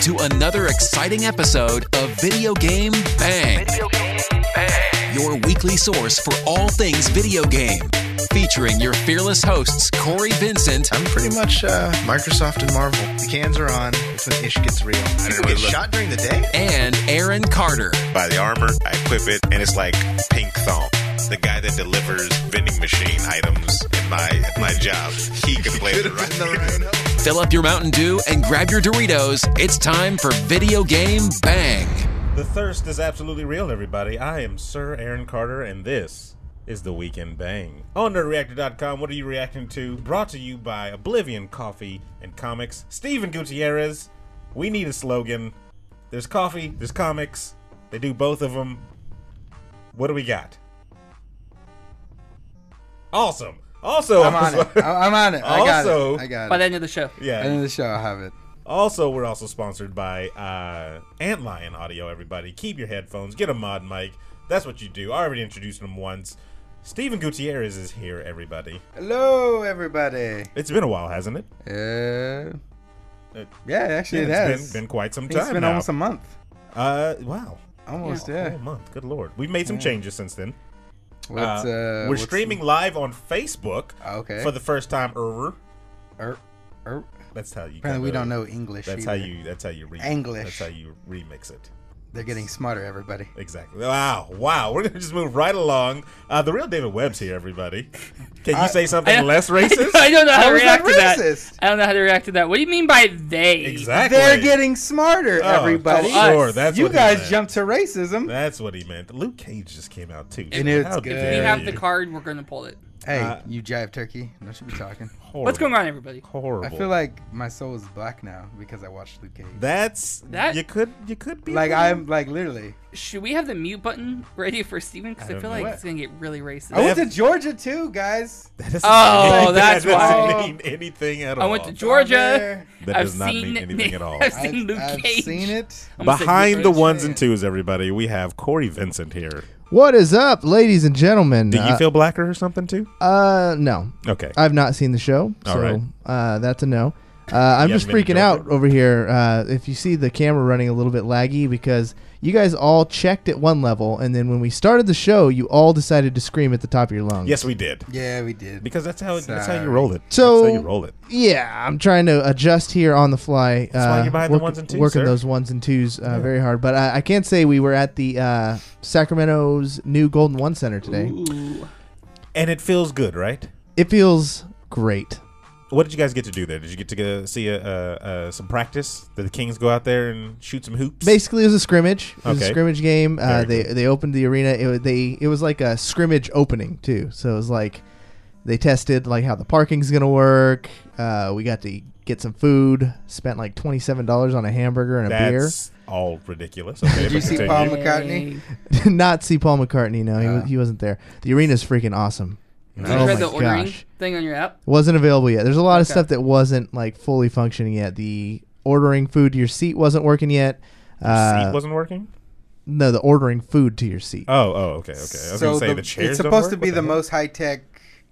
to another exciting episode of Video Game Bang. Your weekly source for all things video game. Featuring your fearless hosts, Corey Vincent. I'm pretty much Microsoft and Marvel. The cans are on. It's when ish gets real. People get shot during the day? And Aaron Carter. Buy the armor, I equip it, and it's like pink thong. The guy that delivers vending machine items in my job, he can play it right. Fill up your Mountain Dew and grab your Doritos. It's time for Video Game Bang. The thirst is absolutely real, everybody. I am Sir Aaron Carter, and this is the Weekend Bang. On NerdReactor.com, what are you reacting to? Brought to you by Oblivion Coffee and Comics. Steven Gutierrez, we need a slogan. There's coffee, there's comics. They do both of them. What do we got? Awesome. Also, I'm on it. I'm on it. I got it. By the end of the show. Yeah. By the end of the show, I'll have it. Also, we're also sponsored by Antlion Audio, everybody. Keep your headphones. Get a mod mic. That's what you do. I already introduced him once. Steven Gutierrez is here, everybody. Hello, everybody. It's been a while, hasn't it? Yeah, actually it has. It's been quite some It's time been now. almost a month. Wow. Almost, A yeah. whole month. Good Lord. We've made some changes since then. We're streaming live on Facebook Okay. for the first time ever. That's how you. Apparently, we don't know English. That's either. That's how you English. That's how you remix it. They're getting smarter, everybody. Exactly. Wow. We're gonna just move right along. The real David Webb's here, everybody. Can you say something less racist? I don't know how to How is react that to that. racist? I don't know how to react to that. What do you mean by they? Exactly. They're getting smarter, Oh, everybody. Sure, that's you what he guys meant. jumped to racism. That's what he meant. Luke Cage just came out too. And it's How good. dare If you have you. the card, we're gonna pull it. Hey, you jive turkey. Don't you be talking. Horrible. What's going on, everybody? Horrible. I feel like my soul is black now because I watched Luke Cage. That- you could be Like I'm like literally. Should we have the mute button ready for Steven? Because I don't feel know. like it's gonna get really racist. I went to Georgia too, guys. That doesn't Oh, mean- that's that why. doesn't mean anything at all. I went to Georgia. there. That I've does not seen mean anything at all. I've seen Luke I've Cage. seen it. I'm gonna say Behind Luke the Cage. ones and twos, everybody, we have Corey Vincent here. What is up, ladies and gentlemen? Do you feel blacker or something too? No. Okay. I've not seen the show, so All right. That's a no. I'm You just haven't been to freaking out Georgia? over here. If you see the camera running a little bit laggy because you guys all checked at one level, and then when we started the show, you all decided to scream at the top of your lungs. Yes, we did. Yeah, we did. Because that's how you Sorry. roll it. So- that's how you roll it. Yeah, I'm trying to adjust here on the fly. That's why you're behind the ones and twos, Working sir. those ones and twos very hard. But I can't say we were at the Sacramento's new Golden One Center today. Ooh. And it feels good, right? It feels great. What did you guys get to do there? Did you get to see some practice? Did the Kings go out there and shoot some hoops? Basically, it was a scrimmage. It was a Okay. scrimmage game. Very They opened the arena. It was like a scrimmage opening too. So it was like they tested like how the parking's gonna work. We got to get some food. Spent like $27 on a hamburger and a That's all ridiculous. Okay, Did you but see continue. Paul McCartney? beer. Not see Paul McCartney. No, Oh. he wasn't there. The arena's freaking awesome. Did Oh you read my the ordering gosh. thing on your app? Wasn't available yet. There's a lot of Okay. stuff that wasn't like fully functioning yet. The ordering food to your seat wasn't working yet. Your seat wasn't working? No, the ordering food to your seat. Oh, okay. I was going to say the chairs it's don't supposed to work? be What the heck? most high tech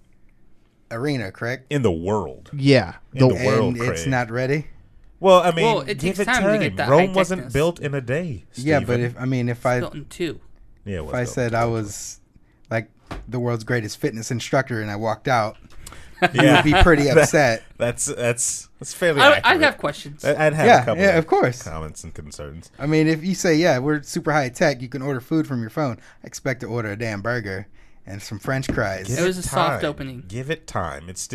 arena, correct? in the world. Yeah. In the The- world, And it's Craig. not ready. Well, I mean, Well, it give takes it time to get that Rome high wasn't techness. built in a day. Yeah, but Stephen. if I Built in two. Yeah, it was if I built said in I two. was like the world's greatest fitness instructor and I walked out, you yeah, would be pretty upset. That's fairly I'd accurate. have questions. I'd have Yeah, a couple yeah, of of course. comments and concerns. I mean, if you say, yeah, we're super high tech, you can order food from your phone. I expect to order a damn burger and some French fries. It was a soft opening. Give it time. It's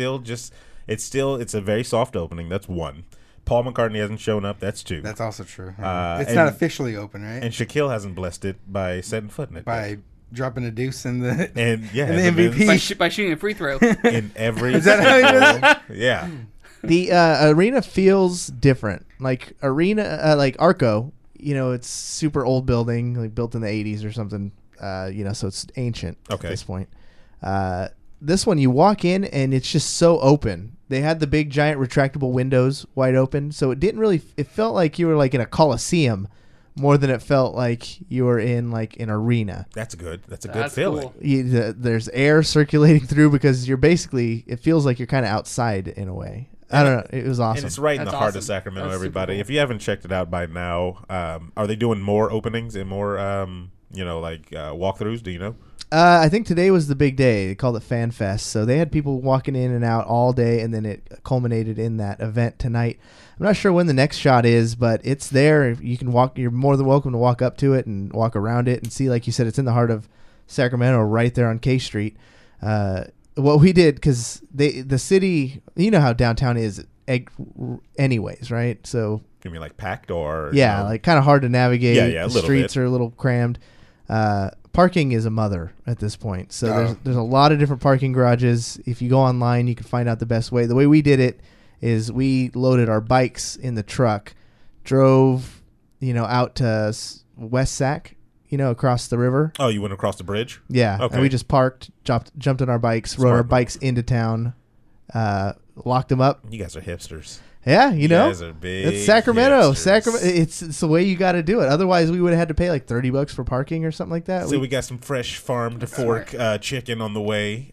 a very soft opening. That's one. Paul McCartney hasn't shown up. That's two. That's also true. It's and- not officially open, right? And Shaquille hasn't blessed it by setting foot in it. By dropping a deuce in the and yeah, in the the MVP. men's- By shooting a free throw. in every Is that how he does single- yeah. The arena feels different. Like like Arco, it's super old building, like built in the 80s or something. So it's ancient Okay. at this point. This one, you walk in and it's just so open. They had the big giant retractable windows wide open, so it didn't really. It felt like you were like in a coliseum more than it felt like you were in like an arena. That's good. That's a good That's feeling. cool. There's air circulating through because you're basically. It feels like you're kind of outside in a way. I don't know. It was awesome. And it's right in the That's heart of awesome. Sacramento, That's super everybody. cool. If you haven't checked it out by now, are they doing more openings and more, walkthroughs? Do you know? I think today was the big day. They called it Fan Fest. So they had people walking in and out all day, and then it culminated in that event tonight. I'm not sure when the next shot is, but it's there. You can walk. You're more than welcome to walk up to it and walk around it and see. Like you said, it's in the heart of Sacramento, right there on K Street. What we did, because the city, you know how downtown is anyways, right? So You mean like packed or? yeah, like kind of hard to navigate. Yeah, a the little streets bit. are a little crammed. Parking is a mother at this point. So there's a lot of different parking garages. If you go online, you can find out the best way. The way we did it is we loaded our bikes in the truck, drove, out to West Sac, across the river. Oh, you went across the bridge? Yeah. Okay. And we just parked, jumped on our bikes, rode Smart our move. bikes into town, locked them up. You guys are hipsters. Yeah, You guys are big. it's Sacramento. hipsters. Sacramento. It's the way you got to do it. Otherwise, we would have had to pay like $30 for parking or something like that. So we got some fresh farm to fork chicken on the way.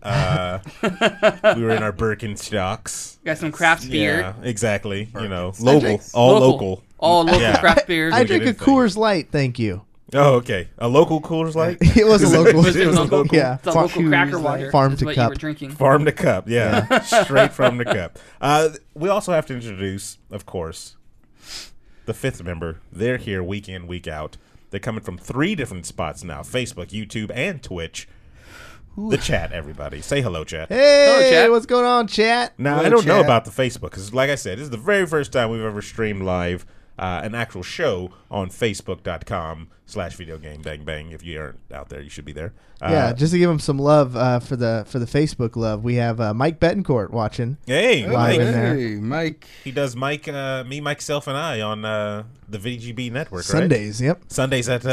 We were in our Birkenstocks. Got some craft beer. Yeah, exactly. Local, drink- all local. All local Yeah. craft beers. I drink a anything. Coors Light, thank you. Oh, okay. A local Coors Light? It was a local. It was a local. Yeah, It's a local cracker water. farm is to what cup. you were drinking. Farm to cup, yeah. Straight from the cup. We also have to introduce, of course, the fifth member. They're here week in, week out. They're coming from 3 different spots now: Facebook, YouTube, and Twitch. The chat, everybody. Say hello, chat. Hey, Hello, chat. what's going on, chat? Now, Hello, I don't know chat. about the Facebook, because like I said, this is the very first time we've ever streamed live an actual show on Facebook.com/videogamebangbang. If you aren't out there, you should be there. Yeah, just to give him some love for the Facebook love, we have Mike Betancourt watching. Hey, Live Mike. in there. Hey, Mike. He does Mike, me, myself, and I on the VGB network, right? Sundays, yep. Sundays at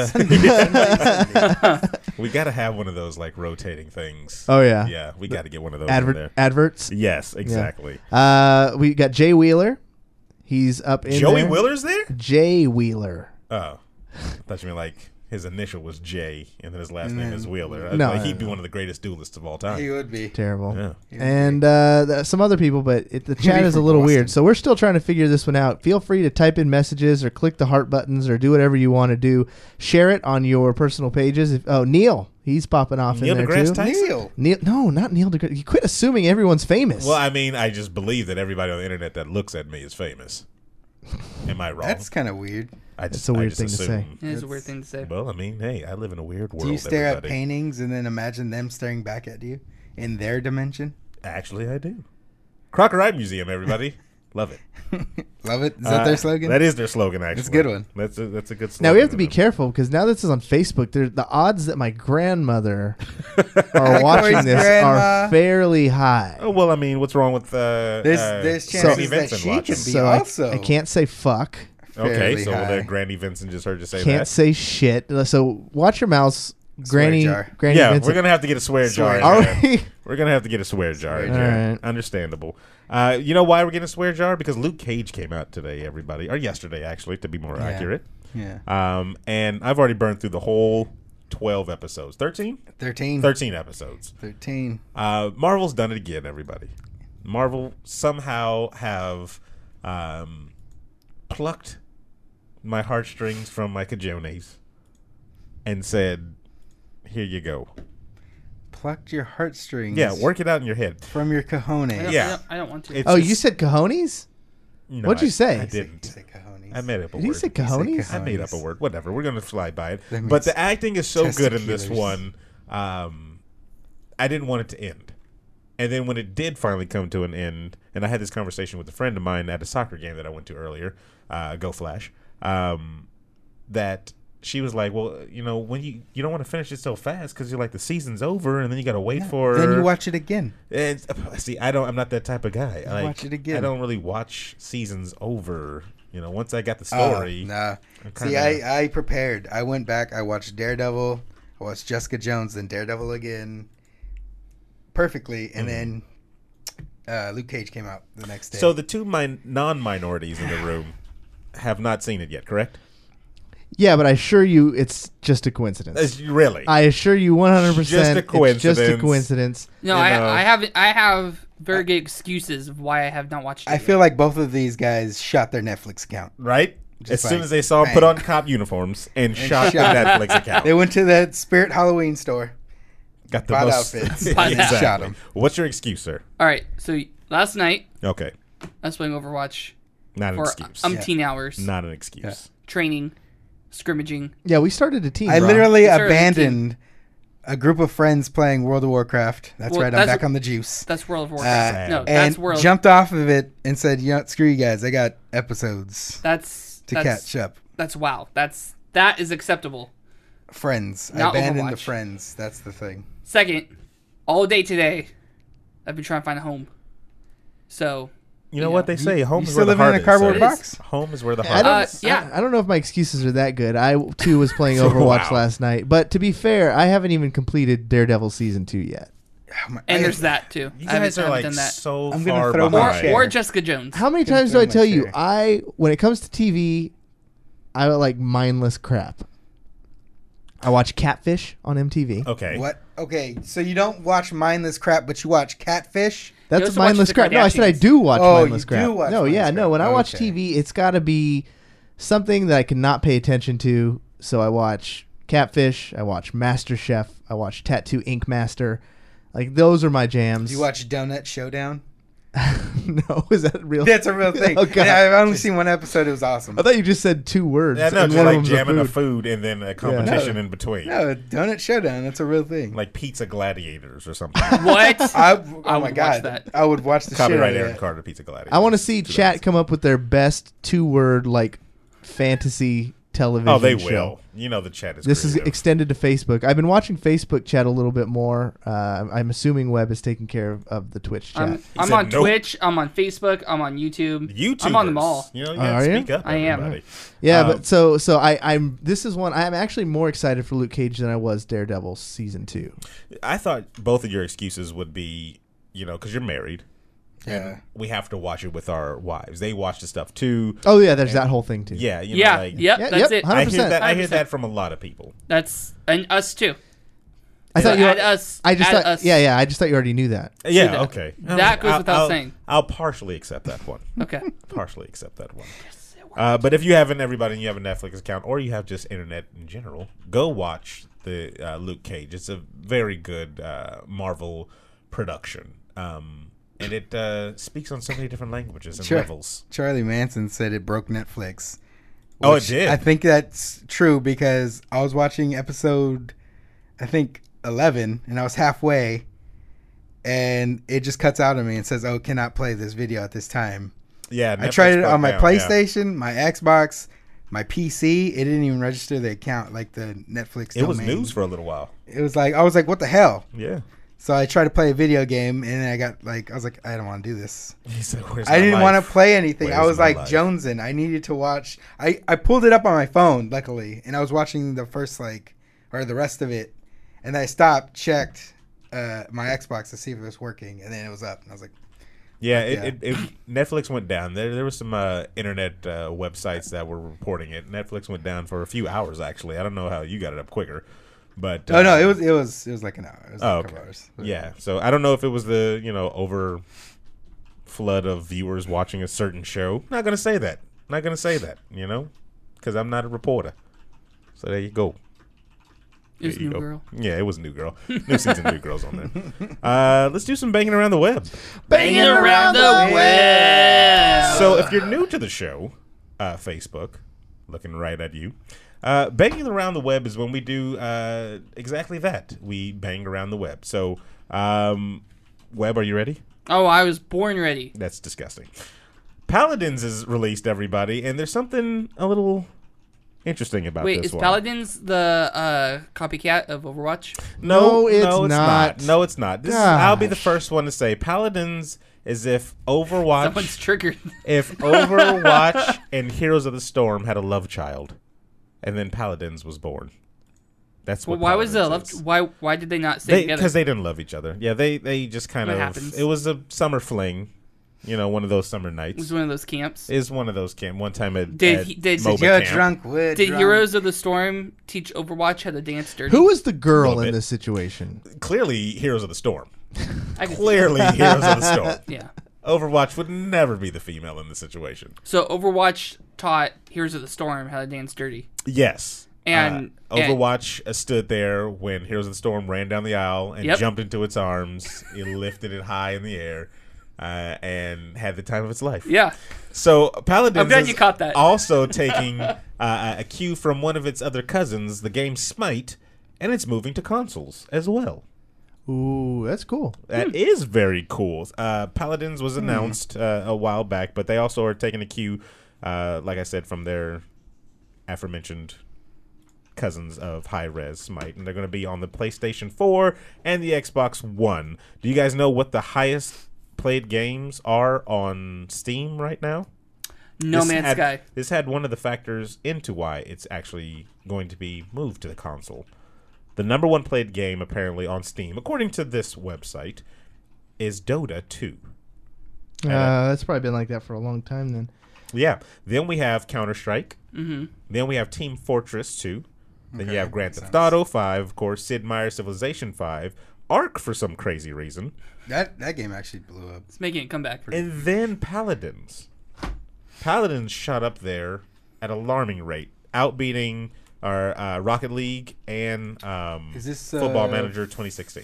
we got to have one of those like rotating things. Oh, yeah. Yeah, we got to get one of those in there. Adverts. Yes, exactly. We got Jay Wheeler. He's up in Joey there. Wheeler's there? Jay Wheeler. Oh, I thought you meant like his initial was Jay and then his last name is Wheeler. No, Like, he'd no, be no. one of the greatest duelists of all time. He would be. Terrible. Yeah. And some other people, but the chat be is a from little Boston. weird. So we're still trying to figure this one out. Feel free to type in messages or click the heart buttons or do whatever you want to do. Share it on your personal pages. Neil, he's popping off Neil in there deGrasse too. Tyson? Neil. No, not Neil deGrasse. You quit assuming everyone's famous. Well, I mean, I just believe that everybody on the internet that looks at me is famous. Am I wrong? That's kind of weird. It's a weird thing to say. It is a weird thing to say. Well, I mean, hey, I live in a weird world. Do you stare everybody. at paintings and then imagine them staring back at you in their dimension? Actually, I do. Crocker Art Museum, everybody. Love it. Love it. Is that their slogan? That is their slogan, actually. That's a good one. That's a good slogan. Now we have to be of them. careful because now this is on Facebook. The odds that my grandmother are watching Corey's this grandma. are fairly high. Oh, well, I mean, what's wrong with There's Granny chances that Vincent she watching? can be So also. I can't say fuck. Okay, fairly so high. the Granny Vincent just heard you say Can't that. say shit. So watch your mouths, Granny. jar. Granny Yeah, Vincent. we're gonna have to get a swear jar. in Are there. we? We're gonna have to get a swear jar. in jar. there. Alright. Understandable. You know why we're getting a swear jar? Because Luke Cage came out today, everybody, or yesterday, actually, to be more accurate. Yeah. And I've already burned through the whole 12 episodes. 13? 13. 13 episodes. 13. Marvel's done it again, everybody. Marvel somehow have plucked my heartstrings from my cajones and said, here you go. Plucked your heartstrings. Yeah, work it out in your head. From your I don't, cojones. Yeah. I don't want to. It's Oh, just- you said cojones? No, What'd you say? I He didn't. said cojones. I made up a Did he word. say cojones? cojones. I made up a word. Whatever. We're going to slide by it. That But means the acting is so good in this testiculars. one. I didn't want it to end. And then when it did finally come to an end, and I had this conversation with a friend of mine at a soccer game that I went to earlier, Go Flash, that she was like, well, when you don't want to finish it so fast because you're like the season's over and then you got to wait for. Then you watch it again. And see, I'm not that type of guy. Like, watch it again. I don't really watch seasons over. Once I got the story. Nah. I'm See, kinda- I prepared. I went back. I watched Daredevil. I watched Jessica Jones, then Daredevil again. Perfectly. And then Luke Cage came out the next day. So the two non-minorities in the room have not seen it yet, correct? Yeah, but I assure you it's just a coincidence. Really? I assure you 100% Just a it's just a coincidence. coincidence. No, You know. I have very good excuses of why I have not watched it. I yet. feel like both of these guys shot their Netflix account. Right? Just As soon like, as they saw him bang. put on cop uniforms and shot the shot. Netflix account. They went to the Spirit Halloween store. Got the bought most outfits. Bought exactly. shot 'em. What's your excuse, sir? All right, so last night Okay. I was playing Overwatch Not an for excuse. umpteen hours, Not an excuse. training, scrimmaging. Yeah, we started a team. I Rob. literally It's already abandoned a group of friends playing World of Warcraft. That's Well, right. I'm that's back a- on the juice. That's World of Warcraft. No, And that's World. jumped off of it and said, "You know, screw you guys. I got episodes That's to that's, catch up." That's WoW. That is acceptable. Friends. I Not abandoned the Overwatch. friends. That's the thing. Second, all day today, I've been trying to find a home. So You know what they say? Home you is still where the living in heart a cardboard is. box? Home is where the I heart don't, is. yeah. I don't know if my excuses are that good. I too was playing Overwatch Wow. last night, but to be fair, I haven't even completed Daredevil season 2 yet. and there's that too. You I haven't- guys are haven't like done that. so I'm gonna far throw my behind. chair. Or Jessica Jones. How many Gonna times do throw I my tell you? chair. When it comes to TV, I like mindless crap. I watch Catfish on MTV. Okay. What? Okay, so you don't watch mindless crap, but you watch Catfish? That's also watch mindless the crap. No, I said I Kardashians. do watch Oh, mindless you crap. do watch no, yeah, mindless no. crap. When I watch Okay. TV, it's got to be something that I cannot pay attention to. So I watch Catfish. I watch MasterChef. I watch Tattoo Ink Master. Like those are my jams. Do you watch Donut Showdown? No, is that real? That's a real thing. Oh, God. And I've only seen one episode. It was awesome. I thought you just said 2 words. Yeah, no, and just one of like them's a jamming a food. food and then a competition in between. No, Donut Showdown. That's a real thing. Like Pizza Gladiators or something. What? Oh I my would god, watch that. I would watch the shit out Copyright of Aaron that. Carter Pizza Gladiators. I want to see chat 2000. come up with their best 2-word like fantasy television Oh, they show. will. You know the chat is This is creative. extended to Facebook. I've been watching Facebook chat a little bit more. I'm assuming Webb is taking care of the Twitch chat. I'm said on nope. Twitch. I'm on Facebook. I'm on YouTube. YouTubers. I'm on them all. You know, you Oh, gotta are you? speak up, I am. everybody. Yeah, Um, but so I'm. This is one I'm actually more excited for Luke Cage than I was Daredevil season 2. I thought both of your excuses would be, you know, because you're married. Yeah. We have to watch it with our wives. They watch the stuff too. Oh yeah, there's that whole thing too. Yeah, you know, Yeah. like, Yep. Yeah, That's yep, it. 100%. I hear that. I hear 100%. that from a lot of people. That's and us too. I thought So you. add us. I just add thought. us. Yeah. I just thought you already knew that. Yeah, that. okay. That goes without I'll- saying. I'll partially accept that one. Okay. Partially accept that one. But if you haven't, everybody, and you have a Netflix account, or you have just internet in general, go watch the Luke Cage. It's a very good Marvel production, and it speaks on so many different languages and Sure. levels. Charlie Manson said it broke Netflix. Oh, it which did? I think that's true because I was watching episode, I think 11, and I was halfway, and it just cuts out on me and says, "Oh, cannot play this video at this time." Yeah, I Netflix tried it broke on my down, yeah. PlayStation, my Xbox, my PC. It didn't even register the account, like the Netflix. It was domain. news for a little while. It was like I was like, "What the hell?" Yeah. So I tried to play a video game, and then I was like, "I don't want to do this." He said, "Where's I my didn't life?" want to play anything. I Where's was my like life? jonesing. I needed to watch. I pulled it up on my phone, luckily, and I was watching the first or the rest of it, and I stopped, checked my Xbox to see if it was working, and then it was up, and I was like, Yeah, Yeah. it Netflix went down. There were some internet websites that were reporting it. Netflix went down for a few hours. Actually, I don't know how you got it up quicker, but "Oh no, it was like an hour. It was Oh, like a couple okay. hours." Yeah, so I don't know if it was the over flood of viewers watching a certain show. Not gonna say that. Not gonna say that. Because I'm not a reporter. So there you go. It's There you New go. Girl. Yeah, it was New Girl. New season, New Girl's on there. Let's do some banging around the web. Banging around the web. So if you're new to the show, Facebook, looking right at you, banging around the web is when we do exactly that. We bang around the web. So, Web, are you ready? Oh, I was born ready. That's disgusting. Paladins is released, everybody, and there's something a little interesting about Wait, this is one. Paladins the copycat of Overwatch? No, it's not. not. No, it's not. I'll be the Gosh. first one to say Paladins is if Overwatch, Someone's triggered. if Overwatch and Heroes of the Storm had a love child, and then Paladins was born. That's Well, what. why was the Paladins love? is. Why did they not stay together? Because they didn't love each other. Yeah, they just kind What of. happens? It was a summer fling. One of those summer It nights. was one of those camps. Is one of those camp. One time at Did at he- did- MOBA You're camp. drunk, wood. Did drunk. Heroes of the Storm teach Overwatch how to dance dirty? Who was the girl Little in bit. this situation? Clearly, Heroes of the Storm. I could see Clearly, Heroes of the Storm. that. Yeah. Overwatch would never be the female in this situation. So Overwatch taught Heroes of the Storm how to dance dirty. Yes. And Overwatch stood there when Heroes of the Storm ran down the aisle and Yep. jumped into its arms. It lifted it high in the air and had the time of its life. Yeah. So Paladins I'm glad is you caught that. also taking a cue from one of its other cousins, the game Smite, and it's moving to consoles as well. Ooh, that's cool. That is very cool. Paladins was announced a while back, but they also are taking a cue, like I said, from their aforementioned cousins of Hi-Rez Smite, and they're going to be on the PlayStation 4 and the Xbox One. Do you guys know what the highest played games are on Steam right now? No Man's Sky. This had one of the factors into why it's actually going to be moved to the console. The number one played game, apparently, on Steam, according to this website, is Dota 2. That's probably been like that for a long time then. Yeah. Then we have Counter-Strike. Mm-hmm. Then we have Team Fortress 2. Then you have Grand makes Theft Auto 5, of course, Sid Meier's Civilization 5, Ark for some crazy reason, That game actually blew up. It's making a comeback. and then Paladins. Paladins shot up there at alarming rate, outbeating our Rocket League and Is this Football Manager 2016.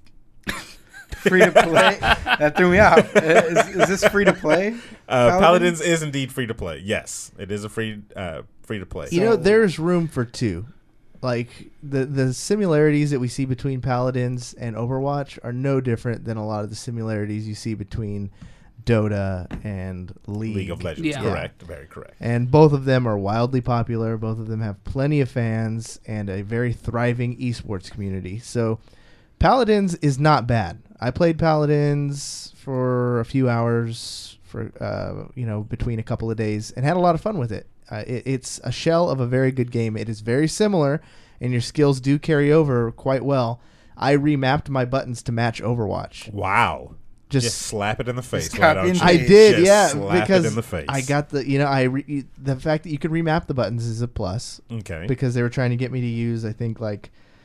free to play? That threw me off. Is this free to play? Paladins is indeed free to play. Yes, it is a free to play. You know, there's room for two. Like the similarities that we see between Paladins and Overwatch are no different than a lot of the similarities you see between Dota and League of Legends. Yeah. Correct. Very correct. And both of them are wildly popular. Both of them have plenty of fans and a very thriving esports community. So Paladins is not bad. I played Paladins for a few hours for between a couple of days and had a lot of fun with it. It's a shell of a very good game. It is very similar, and your skills do carry over quite well. I remapped my buttons to match Overwatch. Wow. Just slap it in the face. Just Why copy don't and you? I did, Just yeah, slap because it in the face. I got the the fact that you could remap the buttons is a plus. Okay. Because they were trying to get me to use, I think, I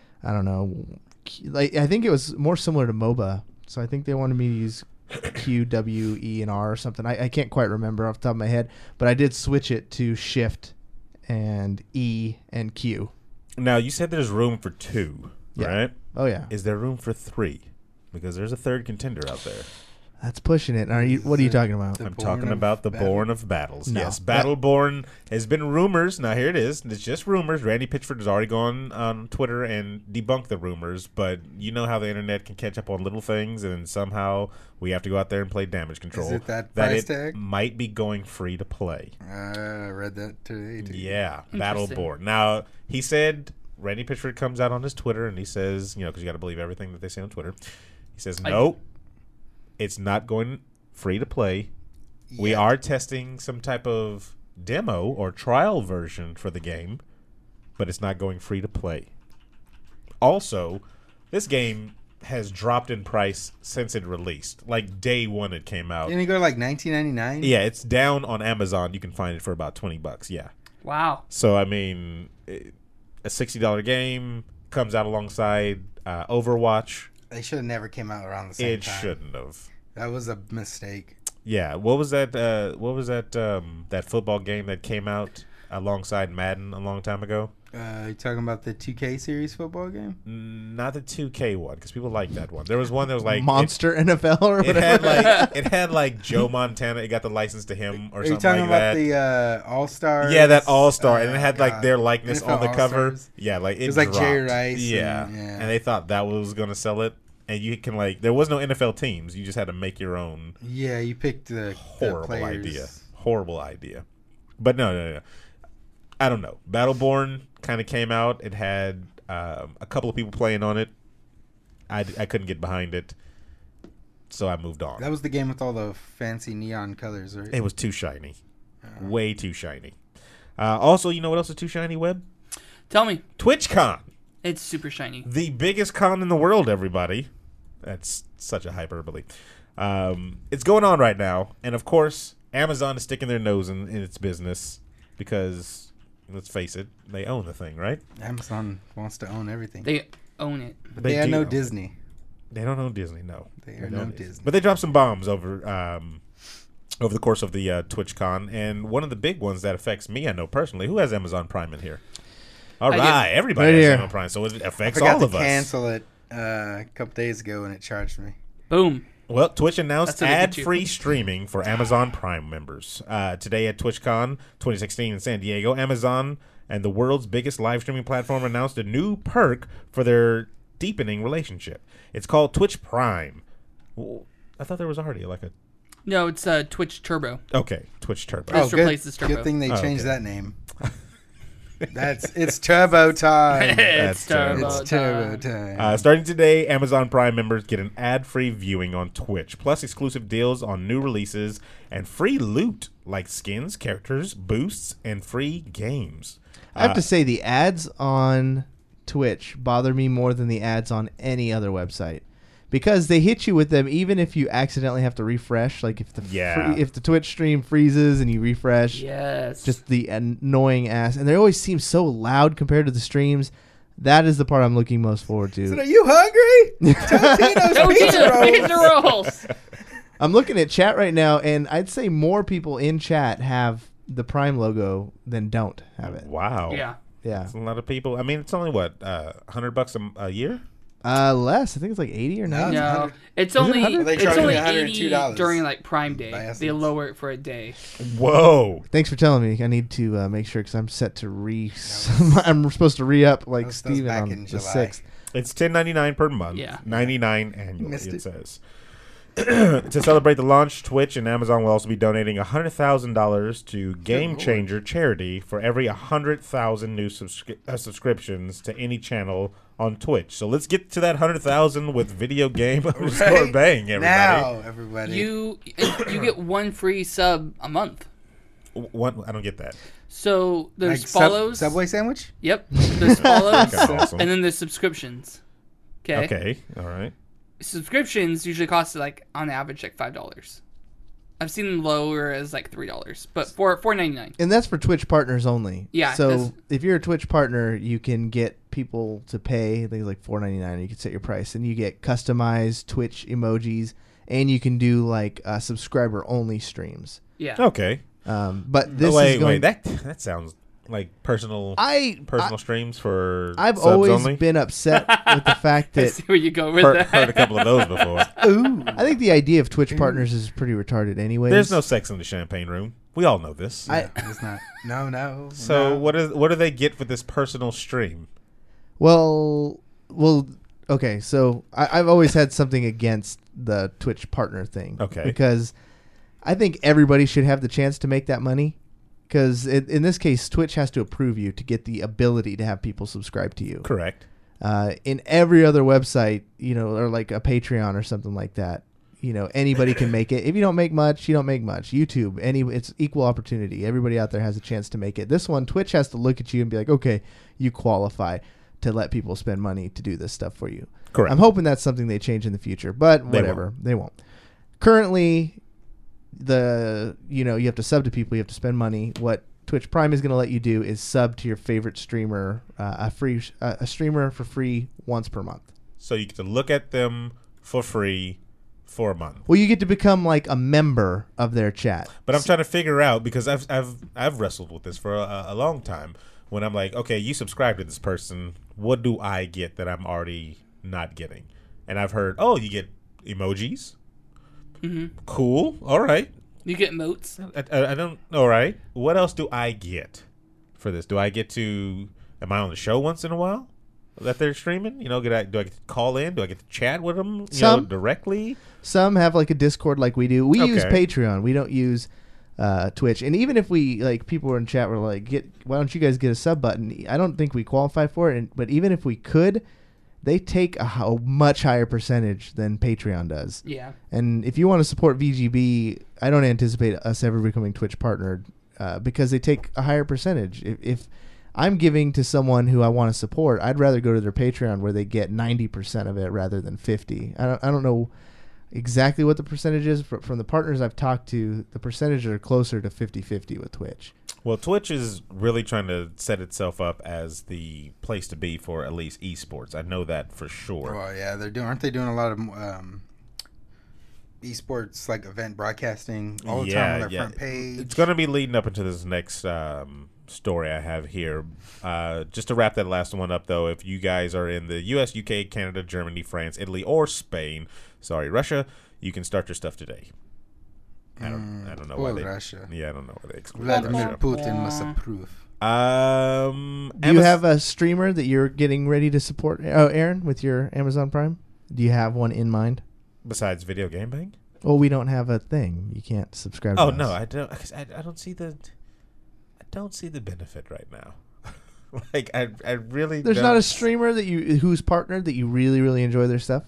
think it was more similar to MOBA. So I think they wanted me to use Q, W, E, and R or something. I can't quite remember off the top of my head, but I did switch it to Shift and E and Q. Now, you said there's room for 2, Yeah. right? Oh yeah, Is there room for 3? Because there's a third contender out there. that's pushing it. What are you talking about? The I'm Born talking of about the Battle. Born of Battles. No. Yes, Battleborn has been rumors. Now, here it is. It's just rumors. Randy Pitchford has already gone on Twitter and debunked the rumors, but you know how the internet can catch up on little things, and somehow we have to go out there and play Damage Control. Is it that price it tag? might be going free to play. I read that today. Too. Yeah, Interesting. Battleborn. Now, he said, Randy Pitchford comes out on his Twitter and he says, because you got to believe everything that they say on Twitter. He says, no, it's not going free to play. We are testing some type of demo or trial version for the game, but it's not going free to play. Also, this game has dropped in price since it released. Like day one it came out. Didn't it go to like $19.99? Yeah, it's down on Amazon. You can find it for about $20. Yeah. Wow. So, I mean, a $60 game comes out alongside Overwatch. They should have never came out around the same It time. shouldn't have. That was a mistake. Yeah. What was that? That football game that came out alongside Madden a long time ago? You talking about the 2K series football game? Not the 2K one, because people like that one. There was one that was like Monster NFL or It whatever. had like Joe Montana. It got the license to him or Are you something talking like about that. the All-Star? Yeah, that All-Star, and it had like their likeness NFL on the cover. All-Stars. Yeah, like it was like Jerry dropped. Rice Yeah. and- yeah. And they thought that was gonna sell it. And you can there was no NFL teams. You just had to make your own. Yeah, you picked the Horrible players. idea. Horrible idea. But no. I don't know. Battleborn kind of came out. It had a couple of people playing on it. I couldn't get behind it, so I moved on. That was the game with all the fancy neon colors, right? It was too shiny. Way too shiny. Also, you know what else is too shiny, Webb? Tell me. TwitchCon. It's super shiny. The biggest con in the world, everybody. That's such a hyperbole. It's going on right now. And, of course, Amazon is sticking their nose in its business because, let's face it, they own the thing, right? Amazon wants to own everything. They own it. But they had do no own it. Disney. They don't own Disney, no. They are no Disney. But they dropped some bombs over the course of the TwitchCon, and one of the big ones that affects me, I know personally. Who has Amazon Prime in here? All right, everybody Right has here. Amazon Prime, so it I affects forgot all to of us. cancel it a couple days ago and it charged me. Boom. Well, Twitch announced That's what they get you. ad-free streaming for Amazon Prime members. Today at TwitchCon 2016 in San Diego, Amazon and the world's biggest live streaming platform announced a new perk for their deepening relationship. It's called Twitch Prime. Well, I thought there was already like a... No, it's Twitch Turbo. Okay, Twitch Turbo. This replaces Turbo. Good thing they changed okay. that name. It's Turbo time. It's Turbo. It's Turbo time. Starting today, Amazon Prime members get an ad-free viewing on Twitch, plus exclusive deals on new releases and free loot like skins, characters, boosts, and free games. I have to say the ads on Twitch bother me more than the ads on any other website. Because they hit you with them even if you accidentally have to refresh. Like if the Twitch stream freezes and you refresh. Yes. Just the annoying ass. And they always seem so loud compared to the streams. That is the part I'm looking most forward to. Are you hungry? Totino's pizza rolls. rolls. I'm looking at chat right now, and I'd say more people in chat have the Prime logo than don't have it. Wow. Yeah. Yeah. That's a lot of people. I mean, it's only, what, $100 a year? Less. I think it's like 80 or 90. No, No, it's it only 100? They it's charge only me $80 $102 during like Prime Day. by They essence. lower it for a day. Whoa. Thanks for telling me. I need to make sure because I'm set to I'm supposed to re-up like Those Steven back on in the July. 6th. It's $10.99 per month. Yeah. $99 annually, Missed it it. says. To celebrate the launch, Twitch and Amazon will also be donating $100,000 to Game Changer charity for every 100,000 new subscriptions to any channel on Twitch. So let's get to that 100,000 with video game underscore bang, everybody. Now, everybody. You get one free sub a month. What? I don't get that. So there's Like follows. Subway sandwich? Yep. There's follows, Okay, awesome. and then there's subscriptions. Okay. Okay, all right. Subscriptions usually cost like on average like $5. I've seen them lower as like $3, but for $4.99. And that's for Twitch partners only. Yeah, So that's- if you're a Twitch partner, you can get people to pay things like $4.99. You can set your price, and you get customized Twitch emojis, and you can do like subscriber only streams. Yeah. Okay. But this wait, is going. that sounds like personal streams for I've subs always only. been upset with the fact I that see where you go with Heard that. a couple of those before. Ooh. I think the idea of Twitch partners is pretty retarded anyways. There's no sex in the champagne room. We all know this. It's not. No. So no. what do they get for this personal stream? Well, okay. So I've always had something against the Twitch partner thing. Okay. Because I think everybody should have the chance to make that money. Because in this case, Twitch has to approve you to get the ability to have people subscribe to you. Correct. In every other website, or like a Patreon or something like that, anybody can make it. If you don't make much, you don't make much. YouTube, it's equal opportunity. Everybody out there has a chance to make it. This one, Twitch has to look at you and be like, okay, you qualify to let people spend money to do this stuff for you. Correct. I'm hoping that's something they change in the future, but whatever. They won't. Currently, you have to sub to people. You have to spend money. What Twitch Prime is going to let you do is sub to your favorite streamer, a streamer for free once per month. So you get to look at them for free for a month. Well, you get to become like a member of their chat. But I'm trying to figure out, because I've wrestled with this for a long time. When I'm like, okay, you subscribe to this person, what do I get that I'm already not getting? And I've heard, oh, you get emojis. Mm-hmm. Cool. All right. You get moats. I don't. All right. What else do I get for this? Do I get to? Am I on the show once in a while that they're streaming? Do I get to call in? Do I get to chat with them? Directly. Some have like a Discord like we do. We use Okay. Patreon. We don't use Twitch. And even if we people were in chat were like, why don't you guys get a sub button? I don't think we qualify for it. But even if we could, they take a much higher percentage than Patreon does. Yeah. And if you want to support VGB, I don't anticipate us ever becoming Twitch partnered because they take a higher percentage. If I'm giving to someone who I want to support, I'd rather go to their Patreon where they get 90% of it rather than 50. I don't know exactly what the percentage is, but from the partners I've talked to, the percentages are closer to 50-50 with Twitch. Well, Twitch is really trying to set itself up as the place to be for at least esports. I know that for sure. Well, yeah, aren't they doing a lot of esports like event broadcasting all the time on their front page? It's going to be leading up into this next story I have here. Just to wrap that last one up, though, if you guys are in the U.S., U.K., Canada, Germany, France, Italy, or Spain, Russia, you can start your stuff today. I don't know why they. Russia. Yeah, I don't know why they excluded Vladimir Russia. Putin must approve. Do you have a streamer that you're getting ready to support, Aaron, with your Amazon Prime? Do you have one in mind? Besides Video Game Bang? Well, we don't have a thing. You can't subscribe to Oh us. no, I don't. 'Cause I don't see the. I don't see the benefit right now. Like I really. There's don't. not a streamer who's partnered that you really, really enjoy their stuff?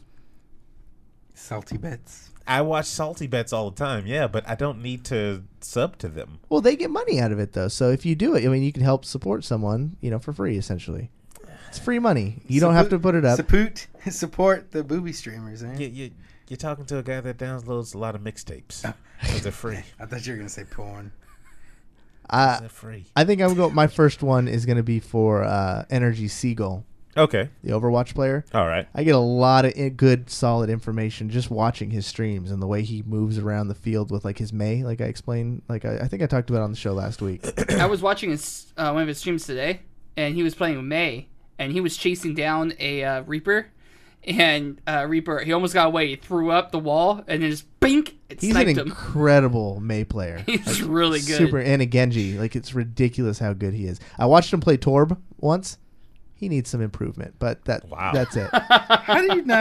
Salty bets. I watch Salty Bets all the time, yeah, but I don't need to sub to them. Well, they get money out of it, though. So if you do it, I mean, you can help support someone, for free, essentially. It's free money. You don't have to put it up. Support the booby streamers, eh? You're talking to a guy that downloads a lot of mixtapes. Because they're free. I thought you were going to say porn. They're free. I think my first one is going to be for Energy Seagull, Okay. the Overwatch player. All right. I get a lot of good, solid information just watching his streams and the way he moves around the field with like his Mei, like I explained. Like I think I talked about on the show last week. I was watching one of his streams today, and he was playing with Mei, and he was chasing down a Reaper, and Reaper, he almost got away. He threw up the wall, and then just bink, it He's sniped an him. incredible Mei player. He's really good. Super, and a Genji. Like, it's ridiculous how good he is. I watched him play Torb once. He needs some improvement, but that's it. How are you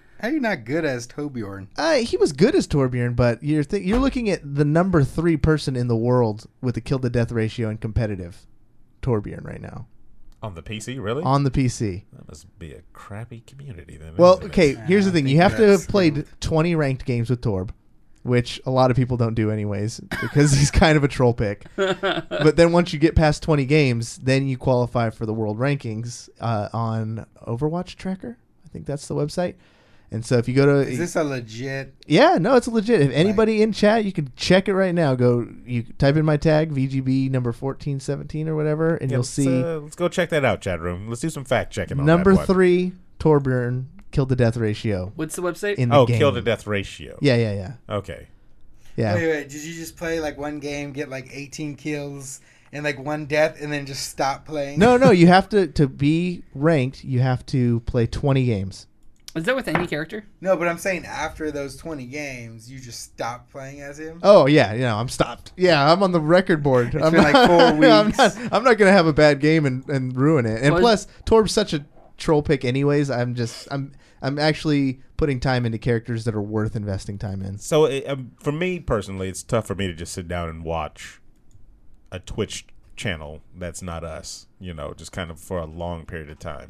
not good as Torbjorn? He was good as Torbjorn, but you're looking at the number 3 person in the world with a kill to death ratio in competitive Torbjorn right now. On the PC, really? On the PC. That must be a crappy community then. Well, isn't it? okay, here's the thing. You think have to that's have played 20 ranked games with Torb, which a lot of people don't do anyways because he's kind of a troll pick. But then once you get past 20 games, then you qualify for the world rankings on Overwatch Tracker. I think that's the website. And so if you go to... Is this a legit... Yeah, no, it's legit. If anybody in chat, you can check it right now. You type in my tag, VGB number 1417 or whatever, and you'll see... let's go check that out, chat room. Let's do some fact checking on number that one. 3 Torbjorn kill to death ratio. What's the website? In the game. Kill to death ratio. Yeah. Okay. Yeah. Wait, did you just play like one game, get like 18 kills and like one death, and then just stop playing? No, you have to be ranked, you have to play 20 games. Is that with any character? No, but I'm saying after those 20 games, you just stop playing as him? Oh, yeah, I'm stopped. Yeah, I'm on the record board. It's been like 4 weeks. I'm not going to have a bad game and ruin it. And Well, plus, Torb's such a troll pick anyways. I'm actually putting time into characters that are worth investing time in. So for me personally, it's tough for me to just sit down and watch a Twitch channel that's not us, just kind of for a long period of time.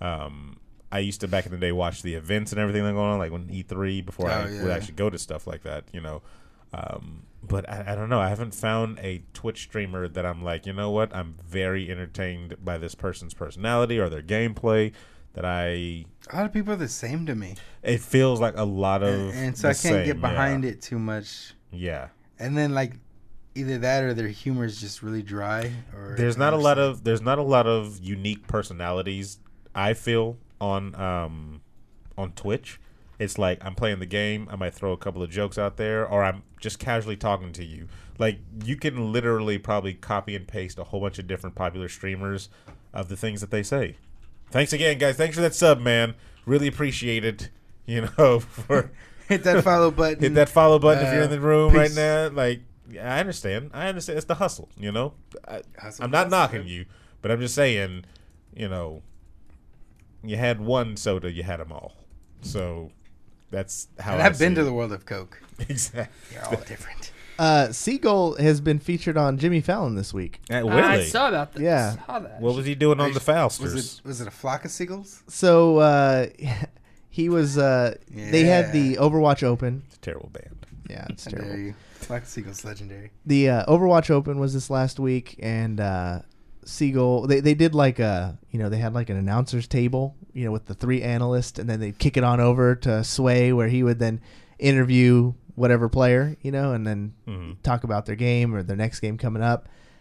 I used to back in the day watch the events and everything that going on, like when E3 before I would actually go to stuff like that, But I don't know. I haven't found a Twitch streamer that I'm like, you know what? I'm very entertained by this person's personality or their gameplay. A lot of people are the same to me. It feels like a lot of, and so I can't get behind it too much. Yeah. And then like either that or their humor is just really dry. Or there's not a lot of unique personalities. I feel on Twitch. It's like I'm playing the game, I might throw a couple of jokes out there, or I'm just casually talking to you. Like, you can literally probably copy and paste a whole bunch of different popular streamers of the things that they say. Thanks again, guys. Thanks for that sub, man. Really appreciate it. For hit that follow button. Hit that follow button if you're in the room peace. right now. Like, I understand. It's the hustle, I'm not knocking you, but I'm just saying, you had one soda, you had them all. So that's how and I've been to the world of Coke. Exactly. They're all different. Seagull has been featured on Jimmy Fallon this week. Really? I saw about this. Yeah. Saw that. What was he doing on the Foulsters? Was it a flock of seagulls? So he was. They had the Overwatch Open. It's a terrible band. Yeah, it's How dare terrible. you. Flock of seagulls, legendary. The Overwatch Open was this last week, and Seagull they did like they had like an announcers table, with the 3 analysts, and then they'd kick it on over to Sway, where he would then interview whatever player, and then talk about their game or their next game coming up.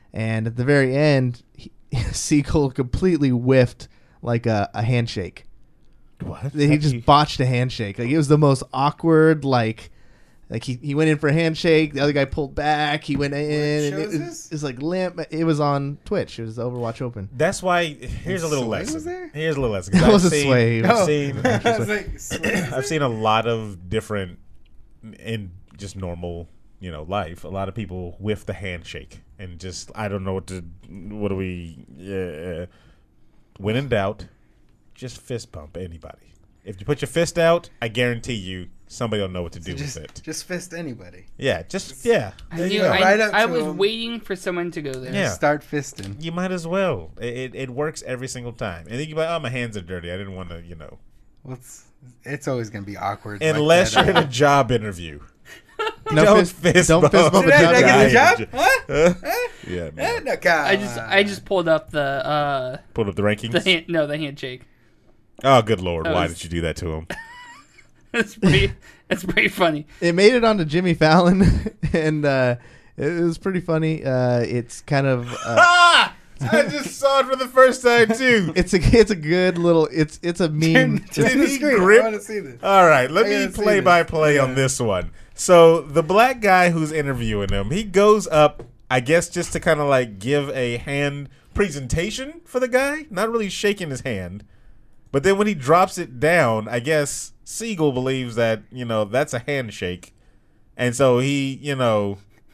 And at the very end, Siegel completely whiffed like a handshake. What? He just botched a handshake. Like, it was the most awkward, like he went in for a handshake, the other guy pulled back, he went in, and it was like limp. It was on Twitch. It was Overwatch Open. That's why. Here's a little lesson. Was there? Here's a little lesson. It wasn't Sway. I've seen a lot of different in just normal, life. A lot of people whiff the handshake and just I don't know what do we? When in doubt, just fist bump anybody. If you put your fist out, I guarantee you somebody will know what to do with it. Just fist anybody. Yeah, yeah. I was waiting for someone to go there. Yeah. Start fisting. You might as well. It works every single time. And then you're like, oh, my hands are dirty. I didn't want to, Well, it's always going to be awkward. Unless you're in a job interview. Don't fist bump a job Did I get the guy. job? What? Yeah, man. I just pulled up the Pulled up the rankings? the handshake. Oh, good Lord. That Why was- did you do that to him? It's pretty funny. It made it onto Jimmy Fallon, and it was pretty funny. It's kind of I just saw it for the first time, too. it's a good little it's a meme. Did the he screen. grip? I want to see this. All right, let I me gotta see play by this. play on this one. So the black guy who's interviewing him, he goes up, I guess, just to kind of like give a hand presentation for the guy, not really shaking his hand. But then when he drops it down, I guess Siegel believes that, that's a handshake. And so he totally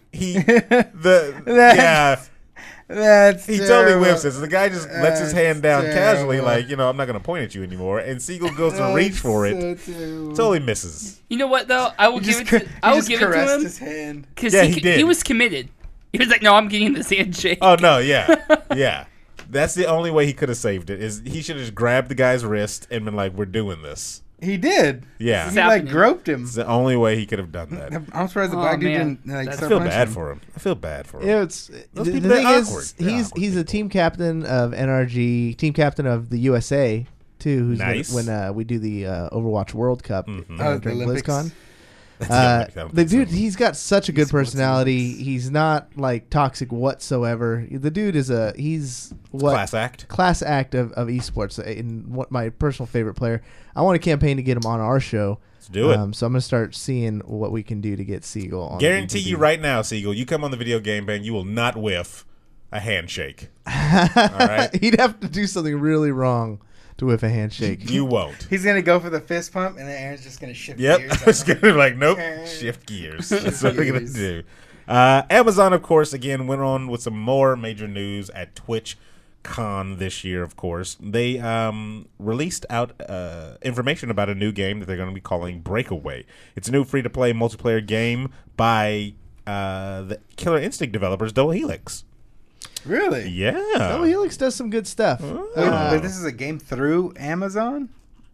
whiffs it. So the guy just lets his hand down casually, like, I'm not going to point at you anymore. And Siegel goes to reach for it. Totally misses. You know what though? I will give it to him his hand. because Yeah, he did. he was committed. He was like, "No, I'm getting this handshake." Oh, no, yeah. Yeah. That's the only way he could have saved it. Is he should have just grabbed the guy's wrist and been like, "We're doing this." He did. Yeah, He happening. groped him. it's the only way he could have done that. I'm surprised the Oh, black dude man. didn't like. I I start feel punching bad him. for him. I feel bad for him. Yeah, it's Those the people, thing they're is awkward. They're awkward. he's a team captain of NRG, team captain of the USA too. Who's Nice. when we do the Overwatch World Cup Mhm. Oh, the during Olympics. BlizzCon. I don't The think so. dude, he's got such a good Esports personality. Olympics. He's not like toxic whatsoever. The dude is he's what Class act. of esports, and what my personal favorite player. I want a campaign to get him on our show. Let's do it. So I'm gonna start seeing what we can do to get Siegel on. Guarantee the you BBB. right now, Siegel, you come on the video game bang, you will not whiff a handshake. All right? He'd have to do something really wrong to whiff a handshake. You won't. He's gonna go for the fist pump, and then Aaron's just gonna shift Yep. gears. I was gonna like, nope. Shift gears. That's what we're gonna Gears. do. Amazon, of course, again went on with some more major news at TwitchCon this year. Of course, they released out information about a new game that they're going to be calling Breakaway. It's a new free-to-play multiplayer game by the Killer Instinct developers, Double Helix. Really? Yeah. Oh, Helix does some good stuff. But this is a game through Amazon.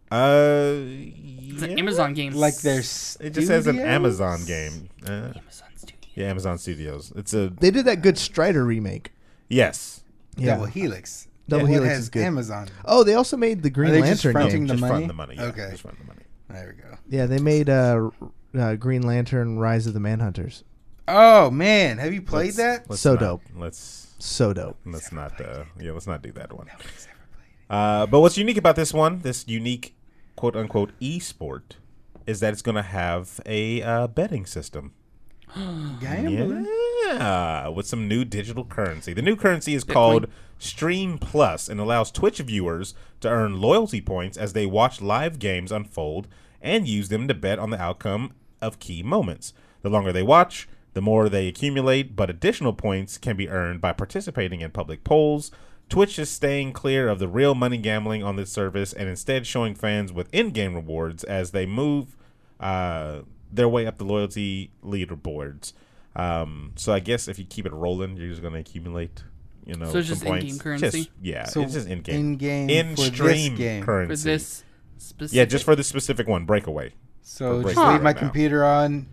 It's an Amazon game. Like their It just says an studios? Amazon game. Amazon Studio. Yeah, Amazon Studios. It's a They did that good Strider remake. yes. Yeah. Double Helix. Double What Helix has is good. Amazon. Oh, they also made the Green Are they just Lantern fronting game. the Just money? fund the money. Yeah, Okay. just fund the money. There we go. Yeah, they made Green Lantern: Rise of the Manhunters. Oh man, have you played that? Let's So not- dope. Let's So dope. not. Let's not do that one. But what's unique about this one, this unique quote unquote esport, is that it's going to have a betting system. Gambling. Yeah, with some new digital currency. The new currency is called Stream Plus and allows Twitch viewers to earn loyalty points as they watch live games unfold and use them to bet on the outcome of key moments. The longer they watch, the more they accumulate, but additional points can be earned by participating in public polls. Twitch is staying clear of the real money gambling on this service and instead showing fans with in-game rewards as they move their way up the loyalty leaderboards. So I guess if you keep it rolling, you're just going to accumulate, So it's some just points. in-game currency? It's So just in-game. in-game for In-stream this game. currency. For this specific. Yeah, just for the specific one, Breakaway. So For just break leave my right now. computer on.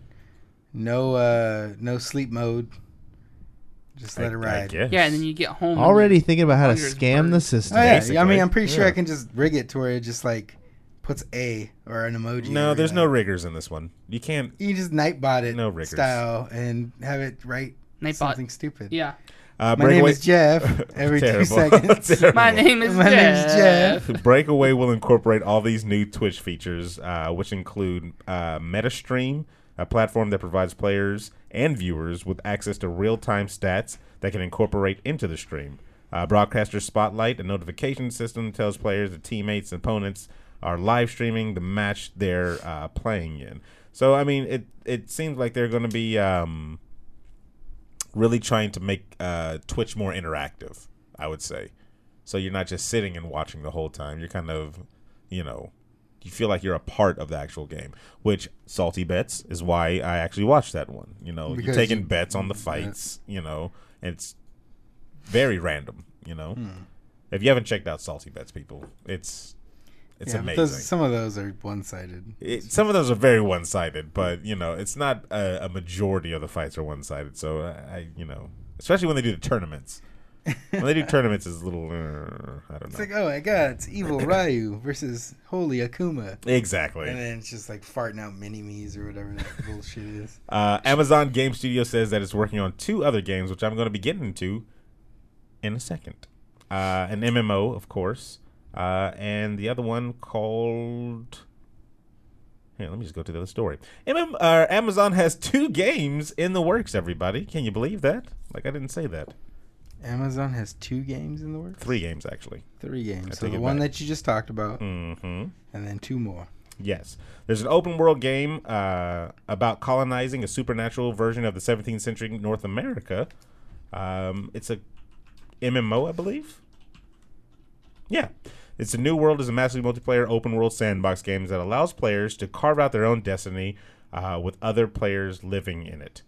No sleep mode. Just let it I ride. guess. Yeah, and then you get home. and Already you- thinking about how to Hunger's scam the bird. system. Oh, yeah. Basically. I mean, I'm pretty sure Yeah. I can just rig it to where it just like puts A or an emoji. No, every there's no night. riggers in this one. You can't. You just Nightbot it No riggers. style and have it write Nightbot. something stupid. Yeah. My name is Jeff. Every 2 Terrible. seconds. Terrible. My name is My name's Jeff. Jeff. Breakaway will incorporate all these new Twitch features, which include MetaStream, a platform that provides players and viewers with access to real-time stats that can incorporate into the stream. Broadcaster Spotlight, a notification system, tells players that teammates and opponents are live streaming the match they're playing in. So, I mean, it seems like they're going to be really trying to make Twitch more interactive, I would say. So you're not just sitting and watching the whole time. You're kind of, you feel like you're a part of the actual game, which Salty Bets is why I actually watched that one. Because you're taking bets on the fights, and it's very random, If you haven't checked out Salty Bets, people, it's amazing. Some of those are one-sided. Some of those are very one-sided, but it's not a majority of the fights are one-sided. So I especially when they do the tournaments. When they do tournaments, it's a little I don't know. It's like, oh my god, it's evil Ryu versus holy Akuma. Exactly. And then it's just like farting out mini-me's or whatever that bullshit is. Amazon Game Studio says that it's working on 2 other games, which I'm going to be getting into in a second. An MMO, of course. And the other one called... Here, let me just go to the other story. Amazon has 2 games in the works, everybody. Can you believe that? Like, I didn't say that. Amazon has 2 games in the works? 3 games, actually. 3 games. I So take the it one back. that you just talked about, Mm-hmm. and then 2 more. Yes. There's an open world game about colonizing a supernatural version of the 17th century North America. It's a MMO, I believe. Yeah. It's a New World is a massively multiplayer open world sandbox game that allows players to carve out their own destiny with other players living in it.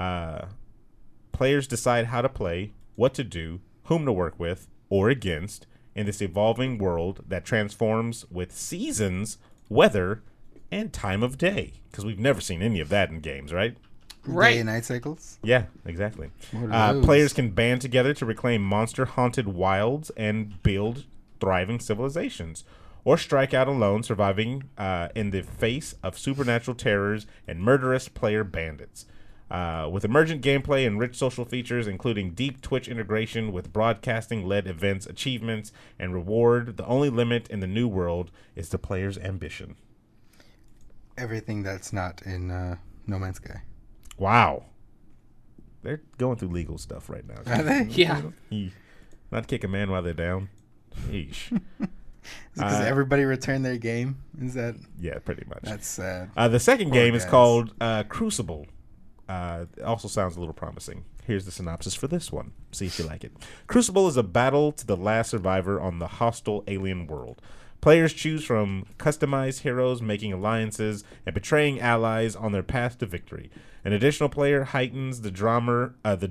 Players decide how to play, what to do, whom to work with or against in this evolving world that transforms with seasons, weather, and time of day. Because we've never seen any of that in games, right? Right. Day and night cycles? Yeah, exactly. What are those? Players can band together to reclaim monster-haunted wilds and build thriving civilizations, or strike out alone, surviving in the face of supernatural terrors and murderous player bandits. With emergent gameplay and rich social features, including deep Twitch integration with broadcasting-led events, achievements, and reward, the only limit in the new world is the player's ambition. Everything that's not in No Man's Sky. Wow. They're going through legal stuff right now. Are they? Yeah. Not kick a man while they're down. Yeesh. Because everybody returned their game? Is that... Yeah, pretty much. That's sad. The second Poor game is guys. called Crucible. It also sounds a little promising. Here's the synopsis for this one. See if you like it. Crucible is a battle to the last survivor on the hostile alien world. Players choose from customized heroes, making alliances and betraying allies on their path to victory. An additional player heightens the drama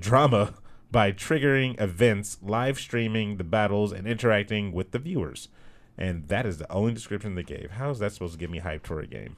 by triggering events, live streaming the battles, and interacting with the viewers. And that is the only description they gave. How is that supposed to get me hyped for a game?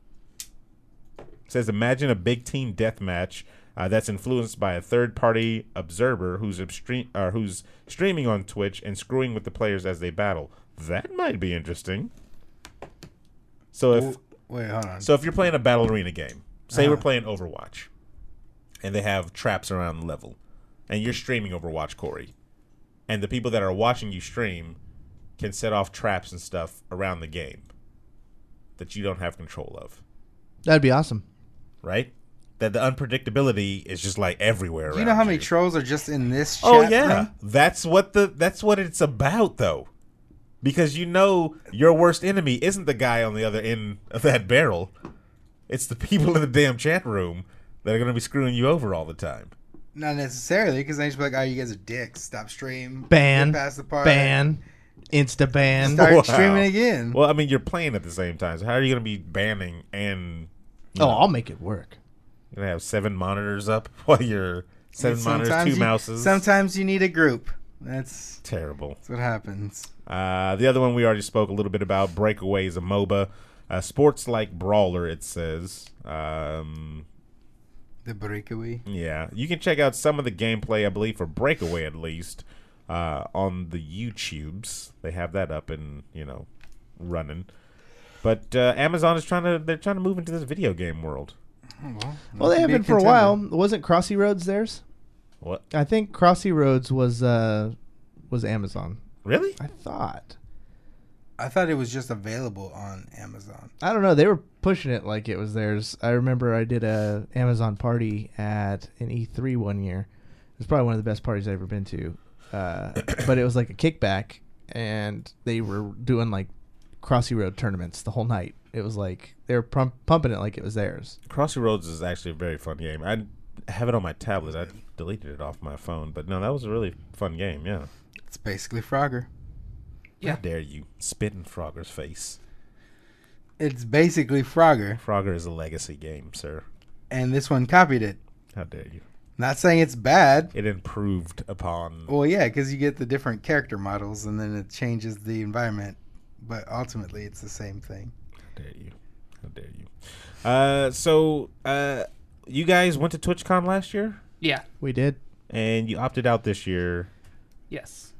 It says, imagine a big team deathmatch that's influenced by a third-party observer who's streaming on Twitch and screwing with the players as they battle. That might be interesting. So if Wait, hold on. so if you're playing a battle arena game, say we're playing Overwatch, and they have traps around the level, and you're streaming Overwatch, Corey, and the people that are watching you stream can set off traps and stuff around the game that you don't have control of, That'd be awesome. right? That the unpredictability is just like everywhere. Do you know around how many trolls are just in this chat Oh yeah, room? that's what it's about, though, because your worst enemy isn't the guy on the other end of that barrel; it's the people in the damn chat room that are going to be screwing you over all the time. Not necessarily, because they just be like, oh, you guys are dicks. Stop stream. Ban. Get past the part. Ban. Insta ban. Start Wow. streaming again. Well, I mean, you're playing at the same time, so how are you going to be banning and I'll make it work. you're going to have 7 monitors up while you're 7 monitors, 2 mouses? Sometimes you need a group. That's Terrible. what happens. The other one we already spoke a little bit about, Breakaway, is a MOBA. Sports-like brawler, it says. The breakaway. Yeah, you can check out some of the gameplay, I believe, for Breakaway at least, on the YouTubes. They have that up and running. But Amazon is trying to move into this video game world. Well, they have been for a while. Wasn't Crossy Roads theirs? What? I think Crossy Roads was Amazon. Really? I thought. I thought it was just available on Amazon. I don't know. They were pushing it like it was theirs. I remember I did a Amazon party at an E3 one year. It was probably one of the best parties I've ever been to. But it was like a kickback, and they were doing like Crossy Road tournaments the whole night. It was like they were pumping it like it was theirs. Crossy Roads is actually a very fun game. I have it on my tablet. I deleted it off my phone, but no, that was a really fun game. Yeah. It's basically Frogger. Yeah. How dare you spit in Frogger's face? It's basically Frogger, Frogger is a legacy game, sir. and this one copied it. How dare you? Not saying it's bad. It improved upon. Well, yeah, because you get the different character models, and then it changes the environment. But ultimately, it's the same thing. How dare you? How dare you? So you guys went to TwitchCon last year, Yeah. We did. and you opted out this year Yes.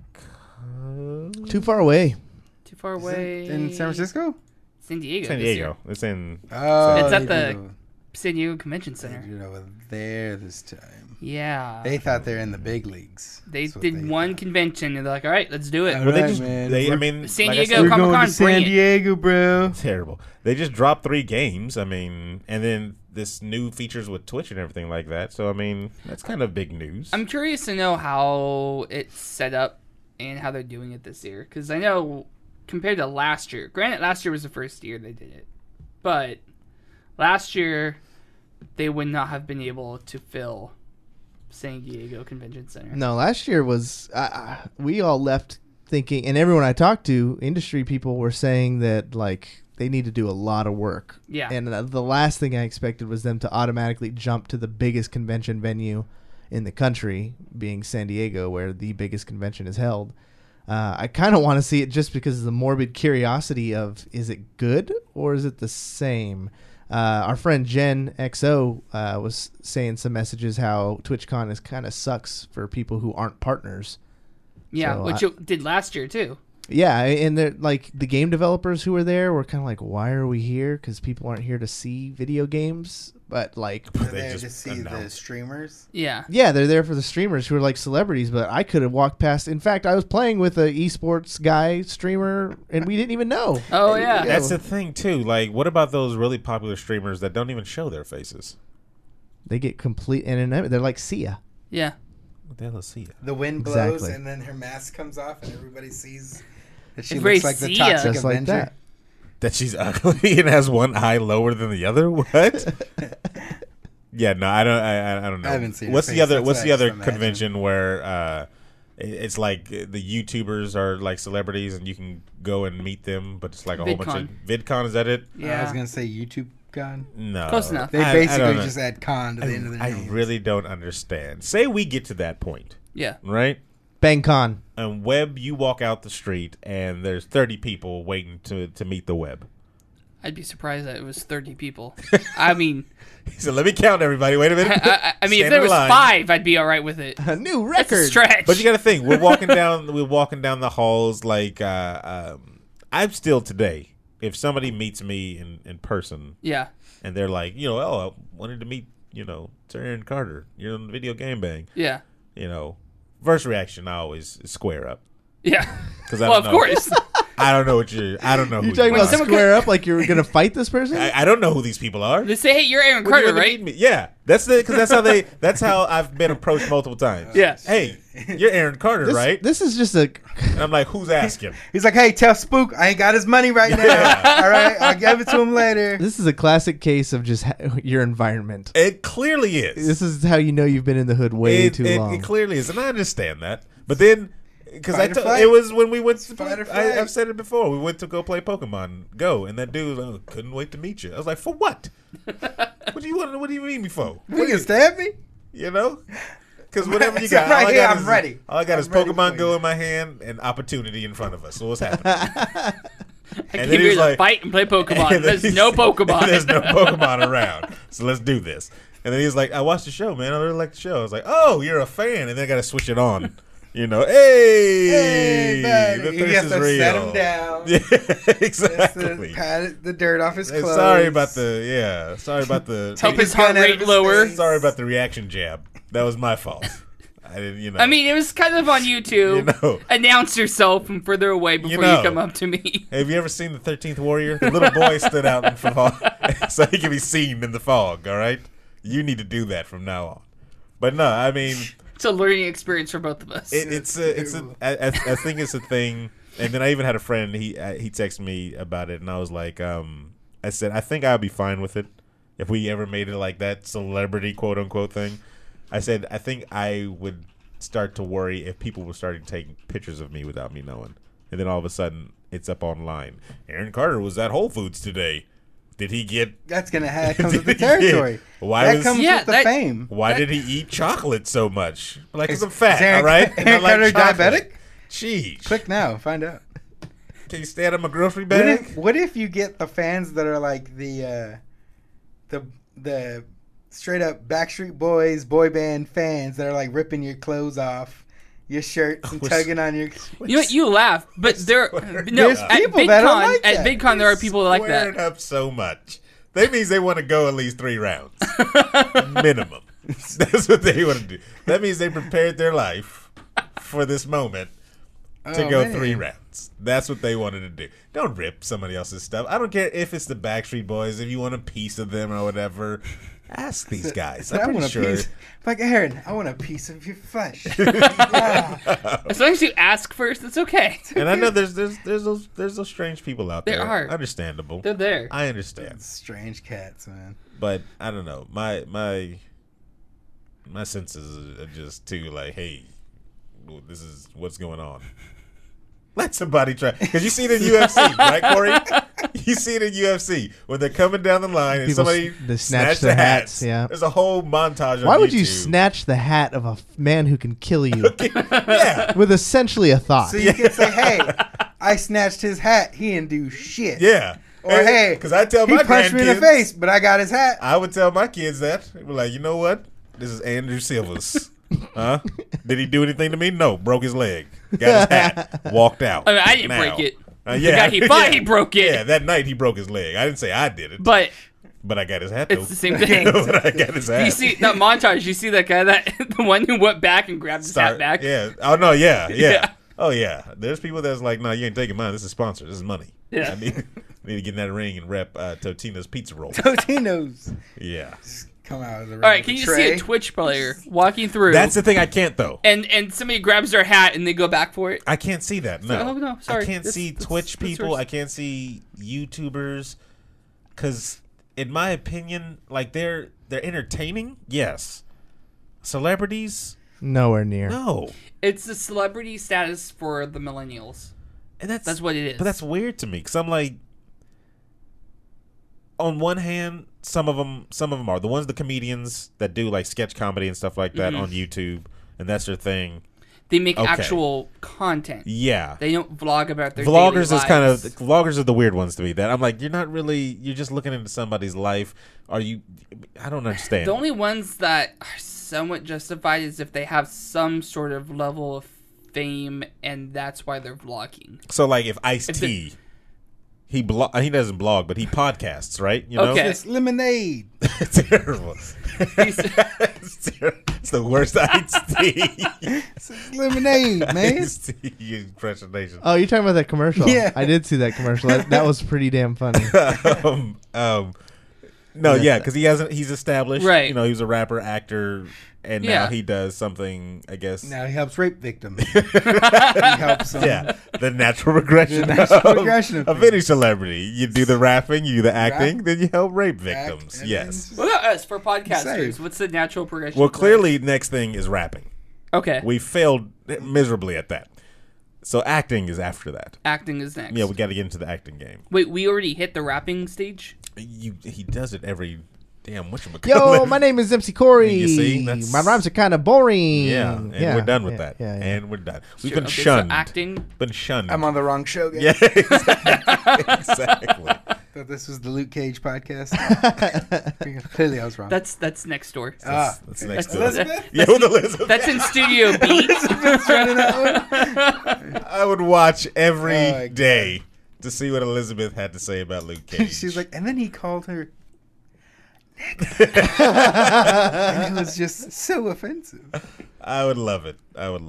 because Too far away. Too far Is it away. in San Francisco? San Diego. San this Diego. year. It's in. Oh, It's at they the did it- San Diego Convention they Center. did it over there this time. Yeah. They thought they're in the big leagues. They That's what did one thought. convention and they're like, all right, let's do it. All Well, they right, just. man. I mean, San like I Diego said, We're Comic-Con, going to bring San it. Diego, bro. terrible. They just dropped 3 games. I mean, and then this new features with Twitch and everything like that. So I mean, that's kind of big news. I'm curious to know how it's set up and how they're doing it this year. Because I know compared to last year, granted, last year was the first year they did it. But last year, they would not have been able to fill San Diego Convention Center. No, last year was we all left thinking, and everyone I talked to, industry people were saying that like they need to do a lot of work. Yeah. And the last thing I expected was them to automatically jump to the biggest convention venue in the country, being San Diego, where the biggest convention is held. I kind of want to see it just because of the morbid curiosity of, is it good or is it the same? Our friend Jen XO was saying some messages how TwitchCon is kind of sucks for people who aren't partners. Yeah, So which it did last year, too. Yeah, and they're like the game developers who were there were kind of like, why are we here? Because people aren't here to see video games. But like, They're They there just to see the announced. streamers. Yeah. yeah, they're there for the streamers who are like celebrities. But I could have walked past. In fact, I was playing with a esports guy streamer, and we didn't even know. Oh, yeah. That's the thing too. Like, what about those really popular streamers that don't even show their faces? They get complete anonymity. They're like Sia. Yeah. What the hell is Sia? The wind blows, Exactly. and then her mask comes off, and everybody sees that she Everybody looks like the see ya. toxic Just like Avenger. that. That she's ugly and has one eye lower than the other? What? Yeah, no, I don't know. I haven't seen her What's face. the other? That's What's what I the other just imagine. convention where it's like the YouTubers are like celebrities and you can go and meet them, but it's like a whole bunch of VidCon. Is that it? Yeah. I was gonna say YouTube Con. No, Close enough. They I basically don't know. just add con to the end of their I name. really don't understand. Say we get to that point, Yeah. right? BangCon. And Webb, you walk out the street and there's 30 people waiting to meet the Webb. I'd be surprised that it was 30 people. I mean, He said, "Let me count everybody. Wait a minute." I mean, if Stand there in was line. 5, I'd be all right with it. A new That's a record. stretch. But you got to think, we're walking down the halls like I'm still today. If somebody meets me in person Yeah. and they're like, I wanted to meet, Sir Aaron Carter. You're on the Video Game Bang. Yeah. First reaction I always is square up. Yeah. 'Cause I Well, don't of know. course. I don't know who You talking you about are. someone square up like you were gonna fight this person? I don't know who these people are. They say, hey, you're Aaron Would you Carter, ever right? meet me? Yeah, that's that's how I've been approached multiple times. Yeah. Hey, you're Aaron Carter, This, right? this is just a. And I'm like, who's asking? He's like, "Hey, tell Spook I ain't got his money right now. All right, I'll give it to him later." This is a classic case of just your environment. It clearly is. This is how you know you've been in the hood way too long. It clearly is, and I understand that. But then, because Fight or flight. it was when we went to Fight or flight. I've said it before. We went to go play Pokemon Go, and that dude was like, couldn't wait to meet you. I was like, for what? What do you want? What do you mean me for? You can stab me. Because whatever you So got, right all I here, got I'm is, ready. All I got is I'm ready Pokemon for Go you. in my hand and opportunity in front of us. So what's happening? I And came then here he's to like- fight and play Pokemon. And then There's he's- no Pokemon. There's no Pokemon around. So let's do this. And then he's like, I watched the show, man. I really like the show. I was like, oh, you're a fan. And then I got to switch it on. Hey, the buddy. thirst You have is to real. set him down. Yeah, Just exactly. to pat the dirt off his Hey, clothes. sorry about the Help Take his his gun heart out of rate his lower. face. Sorry about the reaction jab That was my fault. I didn't, you know. I mean, it was kind of on you too. You know. Announce yourself from further away before you come up to me. Have you ever seen the 13th Warrior? The little boy stood out in the fog so he can be seen in the fog. All right, you need to do that from now on. But no, I mean, it's a learning experience for both of us. I think it's a thing. And then I even had a friend. He texted me about it, and I was like, I said, I think I'd be fine with it if we ever made it like that celebrity quote unquote thing. I said, I think I would start to worry if people were starting taking pictures of me without me knowing. And then all of a sudden, it's up online. Aaron Carter was at Whole Foods today. Did he get... That's going to come with the territory. Why comes with the fame. Why did he eat chocolate so much? Like, because I'm fat, Aaron, all right? Aaron Carter diabetic? Jeez. Click now. Find out. Can you stay out of my grocery bag? What if you get the fans that are like the straight up Backstreet Boys boy band fans that are like ripping your clothes off, your shirts, and tugging on your... You laugh, but there's people that don't like that. At VidCon, there are people that like that. Squaring up so much. That means they want to go at least 3 rounds. Minimum. That's what they want to do. That means they prepared their life for this moment to go 3 rounds. That's what they wanted to do. Don't rip somebody else's stuff. I don't care if it's the Backstreet Boys, if you want a piece of them or whatever. Ask these guys. I'm pretty sure. Like, Aaron, I want a piece of your flesh. As long as you ask first, it's okay. And I know there's those strange people out there. There are. Understandable. They're there. I understand. Strange cats, man. But I don't know. My senses are just too like, hey, this is what's going on. Let somebody try. Because you see it in UFC, right, Corey? You see it in UFC when they're coming down the line and People somebody snatch the hats. Yeah. There's a whole montage on Why would YouTube. you snatch the hat of a man who can kill you Yeah. with essentially a thought? So you can say, hey, I snatched his hat. He didn't do shit. Yeah. Or, hey, because I tell he my punched me in the grandkids- face, but I got his hat. I would tell my kids that. We're like, you know what? This is Andrew Silva's. Huh? Did he do anything to me? No. Broke his leg. Got his hat. Walked out. I mean, I didn't break it. Yeah. The guy he fought, he broke it. Yeah, that night he broke his leg. I didn't say I did it. But I got his hat, though. it's the same thing. But I got his hat. You see that montage, you see that guy, the one who went back and grabbed his hat back? Yeah. Oh, no, yeah. Yeah. Oh, yeah. There's people that's like, no, you ain't taking mine. This is sponsored. This is money. Yeah. I need to get in that ring and rep Totino's Pizza Roll. Totino's. Yeah. Come out of the ring. All right, can you see a Twitch player walking through? That's the thing I can't, though. And somebody grabs their hat and they go back for it? I can't see that. No. Oh, no, sorry. I can't see Twitch people. yours. I can't see YouTubers. Because, in my opinion, like, they're entertaining. Yes. Celebrities? Nowhere near. No. It's the celebrity status for the millennials. And That's what it is. But that's weird to me. Because I'm like, on one hand, some of them are the ones, the comedians that do like sketch comedy and stuff like that on YouTube, and that's their thing. They make Okay. actual content. Yeah, They don't vlog about their vloggers daily is kind of lives. vloggers are the weird ones to me. That I'm like, you're just looking into somebody's life. Are you? I don't understand. The only ones that are somewhat justified is if they have some sort of level of fame, and that's why they're vlogging. So like, if Ice-T, he doesn't blog, but he podcasts, right? You know, Okay. It's lemonade. it's terrible. It's terrible. It's the worst Ice-T. It's lemonade, man. Ice-T impersonation. Oh, you're talking about that commercial? Yeah. I did see that commercial. That was pretty damn funny. No, yeah, because he's established. Right. You know, he was a rapper, actor, and Yeah. now he does something, I guess. Now he helps rape victims. He helps them. Yeah, the natural progression, The natural of, progression of of any celebrity. You do the rapping, you do the acting, then you help rape victims. and Yes. then- What about us for podcasters? Safe. What's the natural progression? Well, for us? clearly, next thing is rapping. Okay. We failed miserably at that. So acting is after that. Acting is next. Yeah, we got to get into the acting game. Wait, we already hit the rapping stage? He does it every damn whatchamacallit. Yo, my name is MC Corey. You see, that's- my rhymes are kind of boring. Yeah, and we're done with that. Yeah. And we're done. We've Sure, been okay, so shunned. acting. Been shunned. I'm on the wrong show, guys. Yeah, exactly. Thought this was the Luke Cage podcast. Clearly, I was wrong. That's next door. That's next to Elizabeth? Yeah, with Elizabeth. That's in Studio B. I would watch every Oh, my day to see what Elizabeth had to say about Luke Cage. She's like, and then he called her And it was just so offensive. I would love it.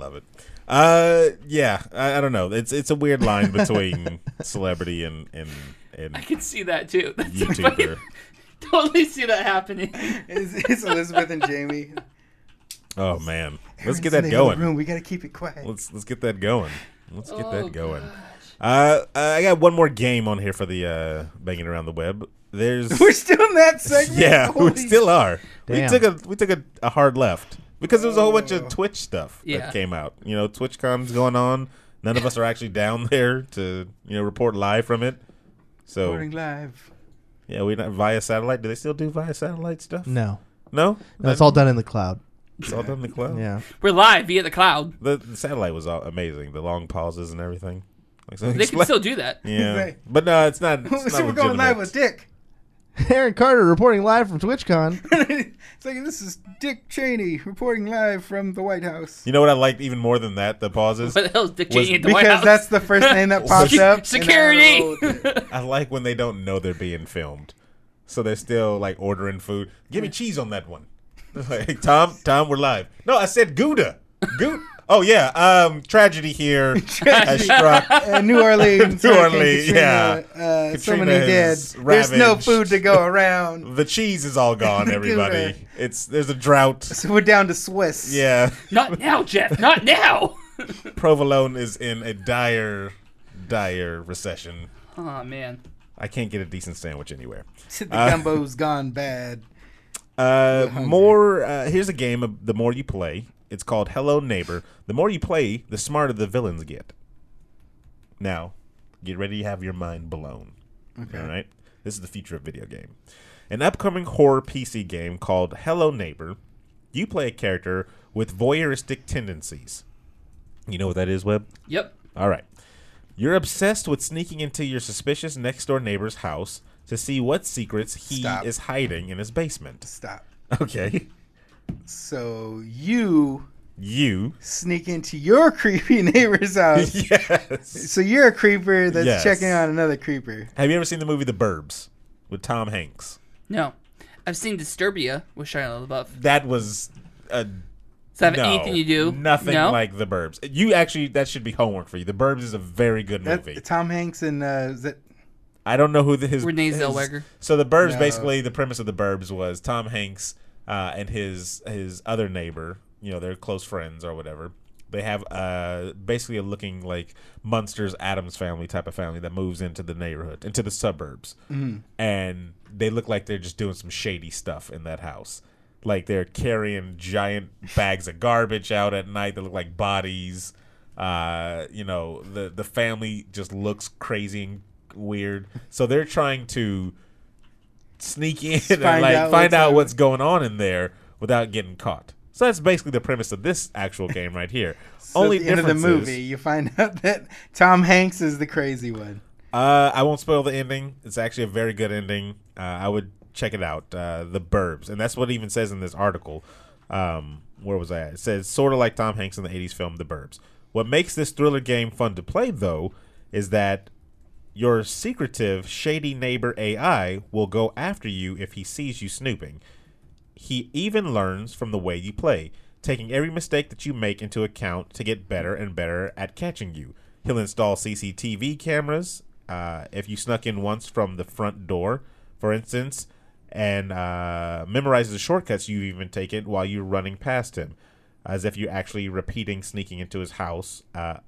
Yeah, I don't know. It's a weird line between celebrity and I can see that too. That's YouTuber. Totally see that happening. It's Elizabeth and Jamie. Oh man, let's Aaron's get in that the other going. room. We gotta keep it quiet. Let's get that going. Let's get that going. Gosh. I got one more game on here for the banging around the web. There's We're still in that segment. yeah, we Holy still are. Damn. We took a hard left because there was a whole bunch of Twitch stuff Yeah. that came out. You know, TwitchCon's going on. None of us are actually down there to report live from it. So Recording live. yeah, we not via satellite. Do they still do via satellite stuff? No. No, No, it's all done in the cloud. It's all done in the cloud. Yeah. We're live via the cloud. The satellite was all amazing. The long pauses and everything. Like, so They can still do that. yeah, Right. but no, it's not. It's not So we're going live with Dick. Aaron Carter reporting live from TwitchCon. It's like, this is Dick Cheney reporting live from the White House. You know what I liked even more than that? The pauses. What the hell is Dick Was- Cheney at the White Because House? that's the first name that pops up. Security. I like when they don't know they're being filmed, so they're still like ordering food. Give me cheese on that one. Like, Tom, we're live. No, I said Gouda. Oh yeah. Tragedy here has struck. New Orleans. New Hurricane Orleans, Katrina, yeah. so Katrina many dead. has There's no ravaged. food to go around. The cheese is all gone. Everybody, there's a drought. So we're down to Swiss. Yeah, Not now, Jeff. Not now. Provolone is in a dire recession. Oh man. I can't get a decent sandwich anywhere. The gumbo's gone bad. Here's a game of the more you play. It's called Hello Neighbor. The more you play, the smarter the villains get. Now, get ready to have your mind blown. Okay. All right? This is the future of video game. An upcoming horror PC game called Hello Neighbor. You play a character with voyeuristic tendencies. You know what that is, Webb? Yep. All right. You're obsessed with sneaking into your suspicious next-door neighbor's house to see what secrets he Stop. is hiding in his basement. Stop. Okay. So you You. sneak into your creepy neighbor's house. Yes. So you're a creeper that's Yes. checking on another creeper. Have you ever seen the movie The Burbs with Tom Hanks? No. I've seen Disturbia with Shia LaBeouf. That was a Does that have no, anything you do? Nothing No? like The Burbs. You actually, that should be homework for you. The Burbs is a very good movie. Tom Hanks and is it I don't know who his Renee his- Zellweger. So The Burbs, No. basically, the premise of The Burbs was Tom Hanks and his other neighbor. You know, they're close friends or whatever. They have basically a looking like Munsters Addams Family type of family that moves into the neighborhood, into the suburbs, and they look like they're just doing some shady stuff in that house. Like they're carrying giant bags of garbage out at night that look like bodies. The family just looks crazy and weird. So they're trying to sneak in and find out what's going on in there without getting caught. So that's basically the premise of this actual game right here. so Only at the end of the difference movie is, you find out that Tom Hanks is the crazy one. I won't spoil the ending. It's actually a very good ending. I would check it out. The Burbs, and that's what it even says in this article. Where was I at? It says sort of like Tom Hanks in the '80s film The Burbs. What makes this thriller game fun to play, though, is that your secretive, shady neighbor AI will go after you if he sees you snooping. He even learns from the way you play, taking every mistake that you make into account to get better and better at catching you. He'll install CCTV cameras if you snuck in once from the front door, for instance, and memorize the shortcuts you've even taken while you're running past him, as if you're actually repeating sneaking into his house.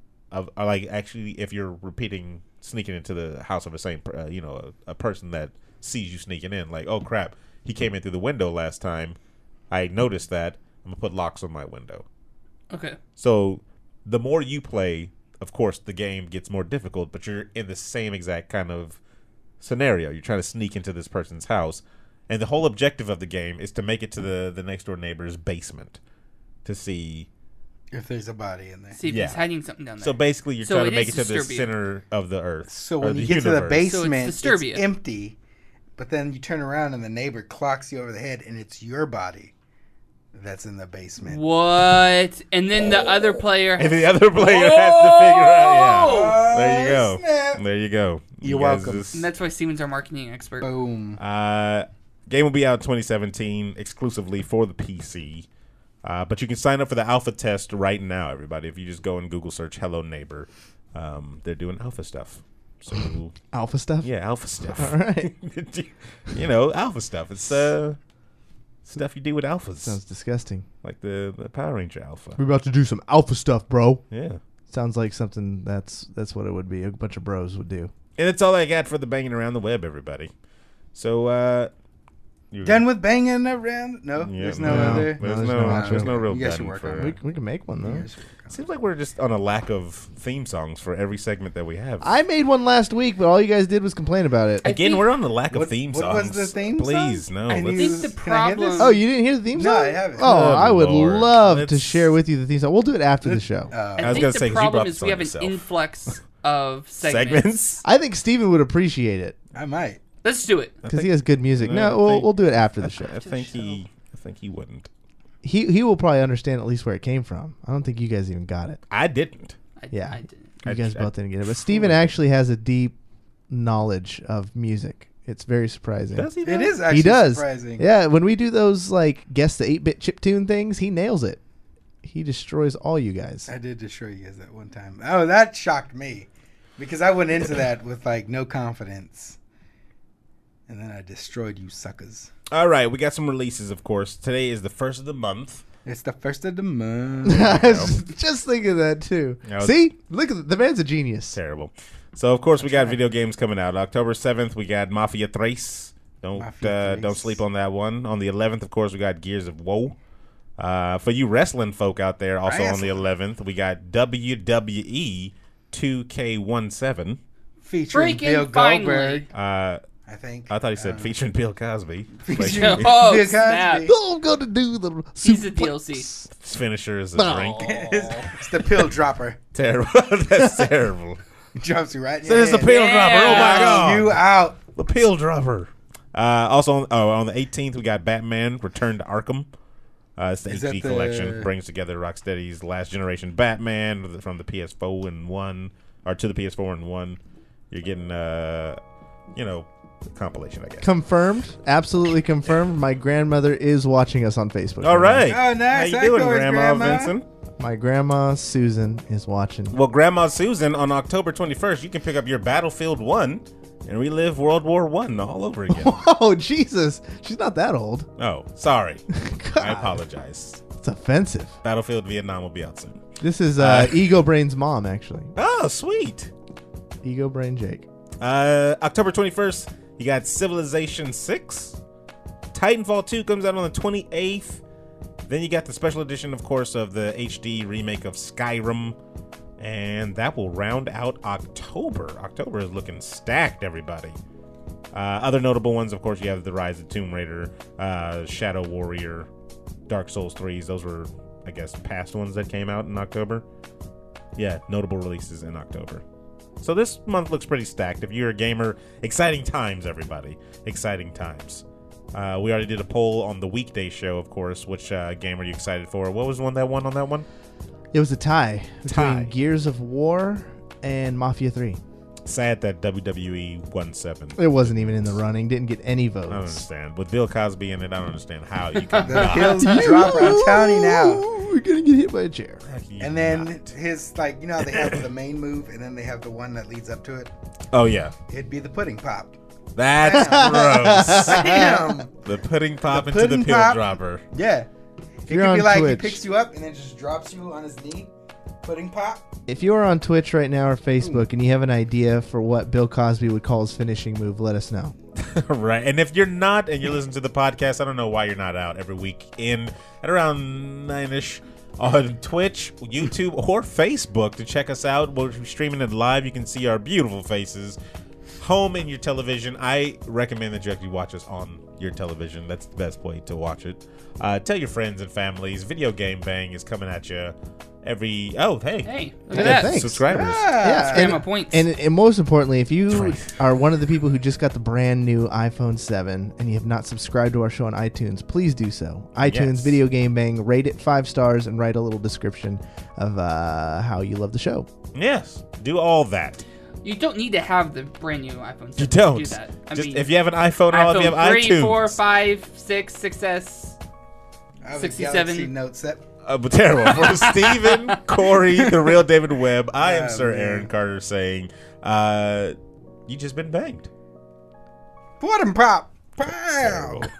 If you're repeating sneaking into the house of the same, a person that sees you sneaking in, like, oh crap, he came in through the window last time. I noticed that. I'm gonna put locks on my window. Okay. So the more you play, of course, the game gets more difficult, but you're in the same exact kind of scenario. You're trying to sneak into this person's house, and the whole objective of the game is to make it to the next door neighbor's basement to see. If there's a body in there. See if Yeah. he's hiding something down there. So basically, you're So trying it to make is it to the Disturbia. center of the earth. So or when the you get to the universe. basement, So it's it's Disturbia. empty, but then you turn around and the neighbor clocks you over the head, and it's your body that's in the basement. What? And then the other player. And the other player has to figure out. Yeah, there you go. Snap. There you go. You're You guys welcome. just- And that's why Steven's our marketing expert. Boom. Game will be out in 2017 exclusively for the PC. But you can sign up for the alpha test right now, everybody. If you just go and Google search Hello Neighbor, they're doing alpha stuff. So Alpha stuff? yeah, alpha stuff. All right. You know, alpha stuff. It's stuff you do with alphas. Sounds disgusting. Like the Power Ranger alpha. We're about to do some alpha stuff, bro. Yeah. Sounds like something that's what it would be. A bunch of bros would do. And that's all I got for the banging around the web, everybody. So, Done with banging around? No, Yeah, there's no other. There's there's no no outro. there's no real You guys should done work for. on it. We can make one, though. Seems like we're just on a lack of theme songs for every segment that we have. I made one last week, but all you guys did was complain about it. Again, think- we're on the lack of What- theme what songs. was the theme Please, song? no. I I let's- think the Can I hear this? problem. Oh, you didn't hear the theme No, song? I haven't. Oh, Good I would Lord. love to Let's- share with you the theme song. We'll do it after the show. I I was think gonna the say, 'cause he brought problem this is we have on an himself. influx of segments. I think Steven would appreciate it I might. Let's do it. because he has good music. I No, think- we'll do it after the show. I think he wouldn't. He will probably understand at least where it came from. I don't think you guys even got it. I didn't. Yeah. I didn't. You I- guys I- both didn't get it. But Steven actually has a deep knowledge of music. It's very surprising. Does he? It though? is actually He does. surprising. Yeah, when we do those like guess the 8-bit chiptune things, he nails it. He destroys all you guys. I did destroy you guys that one time. Oh, that shocked me because I went into that with like no confidence, and then I destroyed you suckers. All right, we got some releases, of course. Today is the first of the month. It's the first of the month. I was just thinking that too. I was- See, look at the man's a genius. Terrible. So, of course, we got video games coming out. October 7th, we got Mafia 3. Mafia Don't 3. sleep on that one. On the 11th, of course, we got Gears of Woe. For you wrestling folk out there, also on the 11th, we got WWE 2K17. Featuring Freaking Bill finally. Goldberg, I think. I thought he said featuring Bill Cosby. Featuring Oh, Bill snap. Cosby. Oh, I'm gonna do the He's a suplex. DLC. His finisher is a Oh. drink. It's the pill dropper. Terrible. That's terrible. He drops you right in So your it's the head. pill dropper. Oh, my God. You out. The pill dropper. Also, on the 18th, we got Batman Return to Arkham. It's the Is HD that the- collection. Brings together Rocksteady's last generation Batman from the PS4 and 1, or to the PS4 and 1. You're getting, compilation, I guess. Confirmed, absolutely confirmed. My grandmother is watching us on Facebook. All right. Oh, nice. How Hi, you doing, Chloe's Grandma grandma. Vincent? My grandma Susan is watching. Well, Grandma Susan, on October 21st, you can pick up your Battlefield 1 and relive World War I all over again. Oh Jesus, she's not that old. Oh, sorry. God, I apologize. it's offensive. Battlefield Vietnam will be out soon. This is Ego Brain's mom, actually. Oh, sweet. Ego Brain Jake. October 21st, you got Civilization 6. Titanfall 2 comes out on the 28th. Then you got the special edition, of course, of the HD remake of Skyrim. And that will round out October. October is looking stacked, everybody. Other notable ones, of course, you have The Rise of Tomb Raider, Shadow Warrior, Dark Souls 3s. Those were, I guess, past ones that came out in October. Yeah, notable releases in October. So this month looks pretty stacked. If you're a gamer, exciting times, everybody. Exciting times. We already did a poll on the weekday show, of course. Which game are you excited for? What was the one that won on that one? It was a tie between Tie. Gears of War and Mafia 3. Sad that WWE won 7. It wasn't even in the running. Didn't get any I don't votes. understand. With Bill Cosby in it, I don't understand how you can The not. pill dropper. I'm telling you now. We're gonna get hit by a chair. How can you And then not? his, like, you know how they have the main move and then they have the one that leads up to it? Oh, yeah. It'd be the pudding pop. That's gross. Damn. The pudding pop The into the pudding pill pop. dropper. Yeah. It you're could be on like Twitch. he picks you up and then just drops you on his knee. Pudding pop. If you are on Twitch right now or Facebook and you have an idea for what Bill Cosby would call his finishing move, let us know. Right. And if you're not and you're listening to the podcast, I don't know why you're not out every week at around 9-ish on Twitch, YouTube, or Facebook to check us out. We're streaming it live. You can see our beautiful faces home in your television. I recommend that you actually watch us on your television. That's the best way to watch it. Tell your friends and families. Video Game Bang is coming at you every... Oh, hey. Hey, look Hey, at that. thanks. Subscribers. Yeah, Grandma points. And most importantly, if you right. are one of the people who just got the brand new iPhone 7 and you have not subscribed to our show on iTunes, please do so. iTunes, Yes. Video Game Bang, rate it 5 stars and write a little description of how you love the show. Yes. Do all that. You don't need to have the brand new iPhone 7 You don't. to do that. I Just mean, if you have an iPhone, or if you have iPhone 3, iTunes. 4, 5, 6, 6S. I have a 67. Galaxy Note 7. But terrible. For Stephen, Corey, the real David Webb, I am Sir man. Aaron Carter saying, you just been banged. Bottom pop. Pow. Terrible.